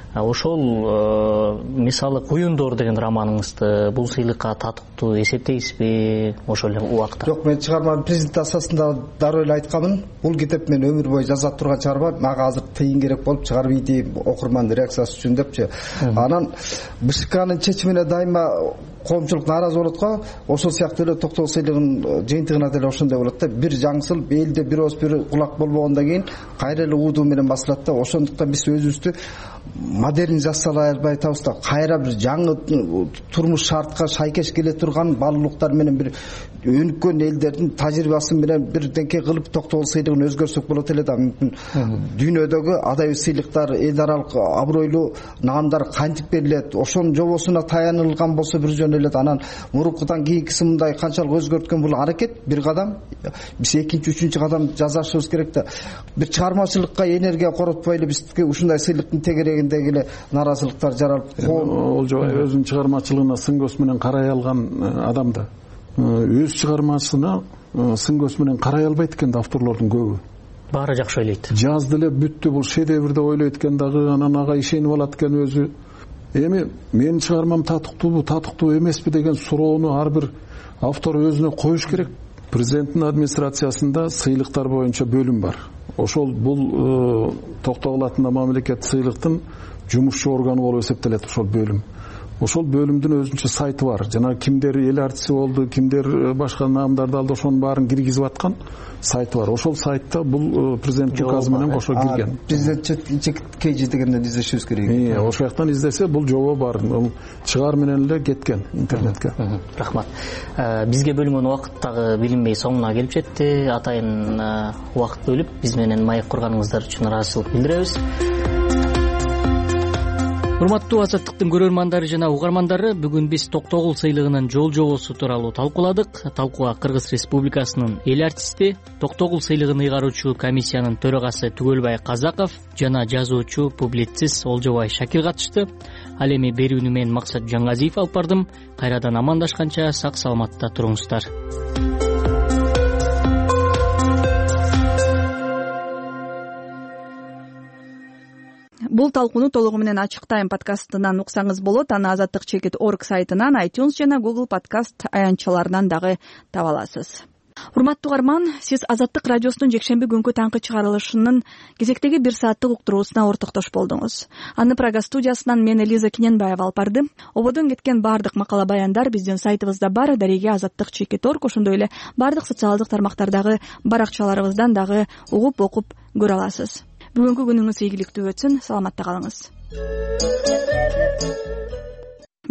ошол мисалы Куюндор деген романыңызды бул сыйлыкка татыктуу эсептейсизби? Ошол эле убакта. Жок, мен чыгарманын презентациясында дароо эле айтканмын. Бул китеп мен өмүр бою жаза турган чыгарма, мага азыр тыйын керек болуп чыгарып ийди окурмандын реакциясы үчүн депчи. Анан БШКнын чечимине дайыма коомчулук нааразы болот го. Ошол сыяктуу эле токтогул сыйлыгынын жыйынтыгына деле ошондой болот да. Бир жаңсыл элде бир ооз бир кулак болбогондон кийин кайра эле уудуу менен басылат да. Ошондуктан биз өзүбүздү модерн жасалай албай атабыз да. Кайра бир жаңы турмуш шартка шайкеш келе турган баалуулуктар менен бир өнүккөн элдердин тажрыйбасы менен бирденке кылып токтогул сыйлыгын өзгөрсөк болот эле да. Мүмкүн дүйнөдөгү адабий сыйлыктар, эл аралык абройлуу наамдар кантип берилет, ошонун жобосуна таянылган болсо бир жөн эле. Анан мурункудан кийинкиси мындай канчалык өзгөрткөн бул аракет бир кадам. Биз экинчи, үчүнчү кадам жасашыбыз керек да. Бир чыгармачылыкка энергия коротпой эле бизге ушундай сыйлыктын тегерегиндеги эле нааразылыктар жаралып, Олжобай өзүнүн чыгармачылыгына сын көз менен карай алган адам да өз чыгармасына сын көз менен карай албайт экен да авторлордун көбү. баары жакшы ойлойт. Жазды эле бүттү, бул шедевр деп ойлойт экен дагы, анан ага ишенип алат экен өзү. Эми менин чыгармам татыктуу эмеспи деген суроону ар бир автор өзүнө коюш керек. Президенттин администрациясында сыйлыктар боюнча бөлүм бар. Ошол бул Токтогул атында мамлекеттик сыйлыктын жумушчу органы болуп эсептелет ошол бөлүм. Ошол бөлүмдүн өзүнчө сайты бар. Жана кимдер эл артиси болду, кимдер башка наамдарды алды, ошонун баарын киргизип аткан сайты бар. Ошол сайтта бул президенттик указы менен кошо кирген. Президент KG дегенден издешибиз керек. Ошол жактан издесе бул жобо бар. Бул чыгаар менен эле кеткен интернетке. Рахмат. Бизге бөлүнгөн убакыт дагы билинбей соңуна келип жетти. Атайын убакыт бөлүп биз менен маек курганыңыздар үчүн ыраазычылык билдиребиз. Урматтуу Азаттыктын көрөрмандары жана угармандары, бүгүн биз Токтогул сыйлыгынын жол-жобосу тууралуу талкууладык. Талкууга Кыргыз Республикасынын эл артисти, Токтогул сыйлыгын ыйгаруучу комиссиянын төрагасы Түгөлбай Казаков жана жазуучу, публицист Олжобай Шакир катышты. Ал эми берүүнү мен Максат Жаңгазиев алып бардым. Кайрадан амандашканча сак саламатта туруңуздар. Бул талкууну толугу менен ачык тайм подкастынан уксаңыз болот. Аны azattik.org сайтынан, iTunes жана Google подкаст аянтчаларынан дагы таба аласыз. Урматтуу угарман, сиз Азаттык радиосунун жекшемби күнкү таңкы чыгарылышынын кезектеги 1 сааттык уктуруусуна ортоктош болдуңуз. Аны Прага студиясынан мен Элиза Киненбаева алып бардым. Ободон кеткен бардык макала баяндар биздин сайтыбызда бар, дареге azattik.org, ошондой эле бардык социалдык тармактардагы баракчаларыбыздан дагы угуп окуп көрө аласыз. Бүгүнкү күнүңүз ийгиликтүү өтсүн. Саламатта калыңыз.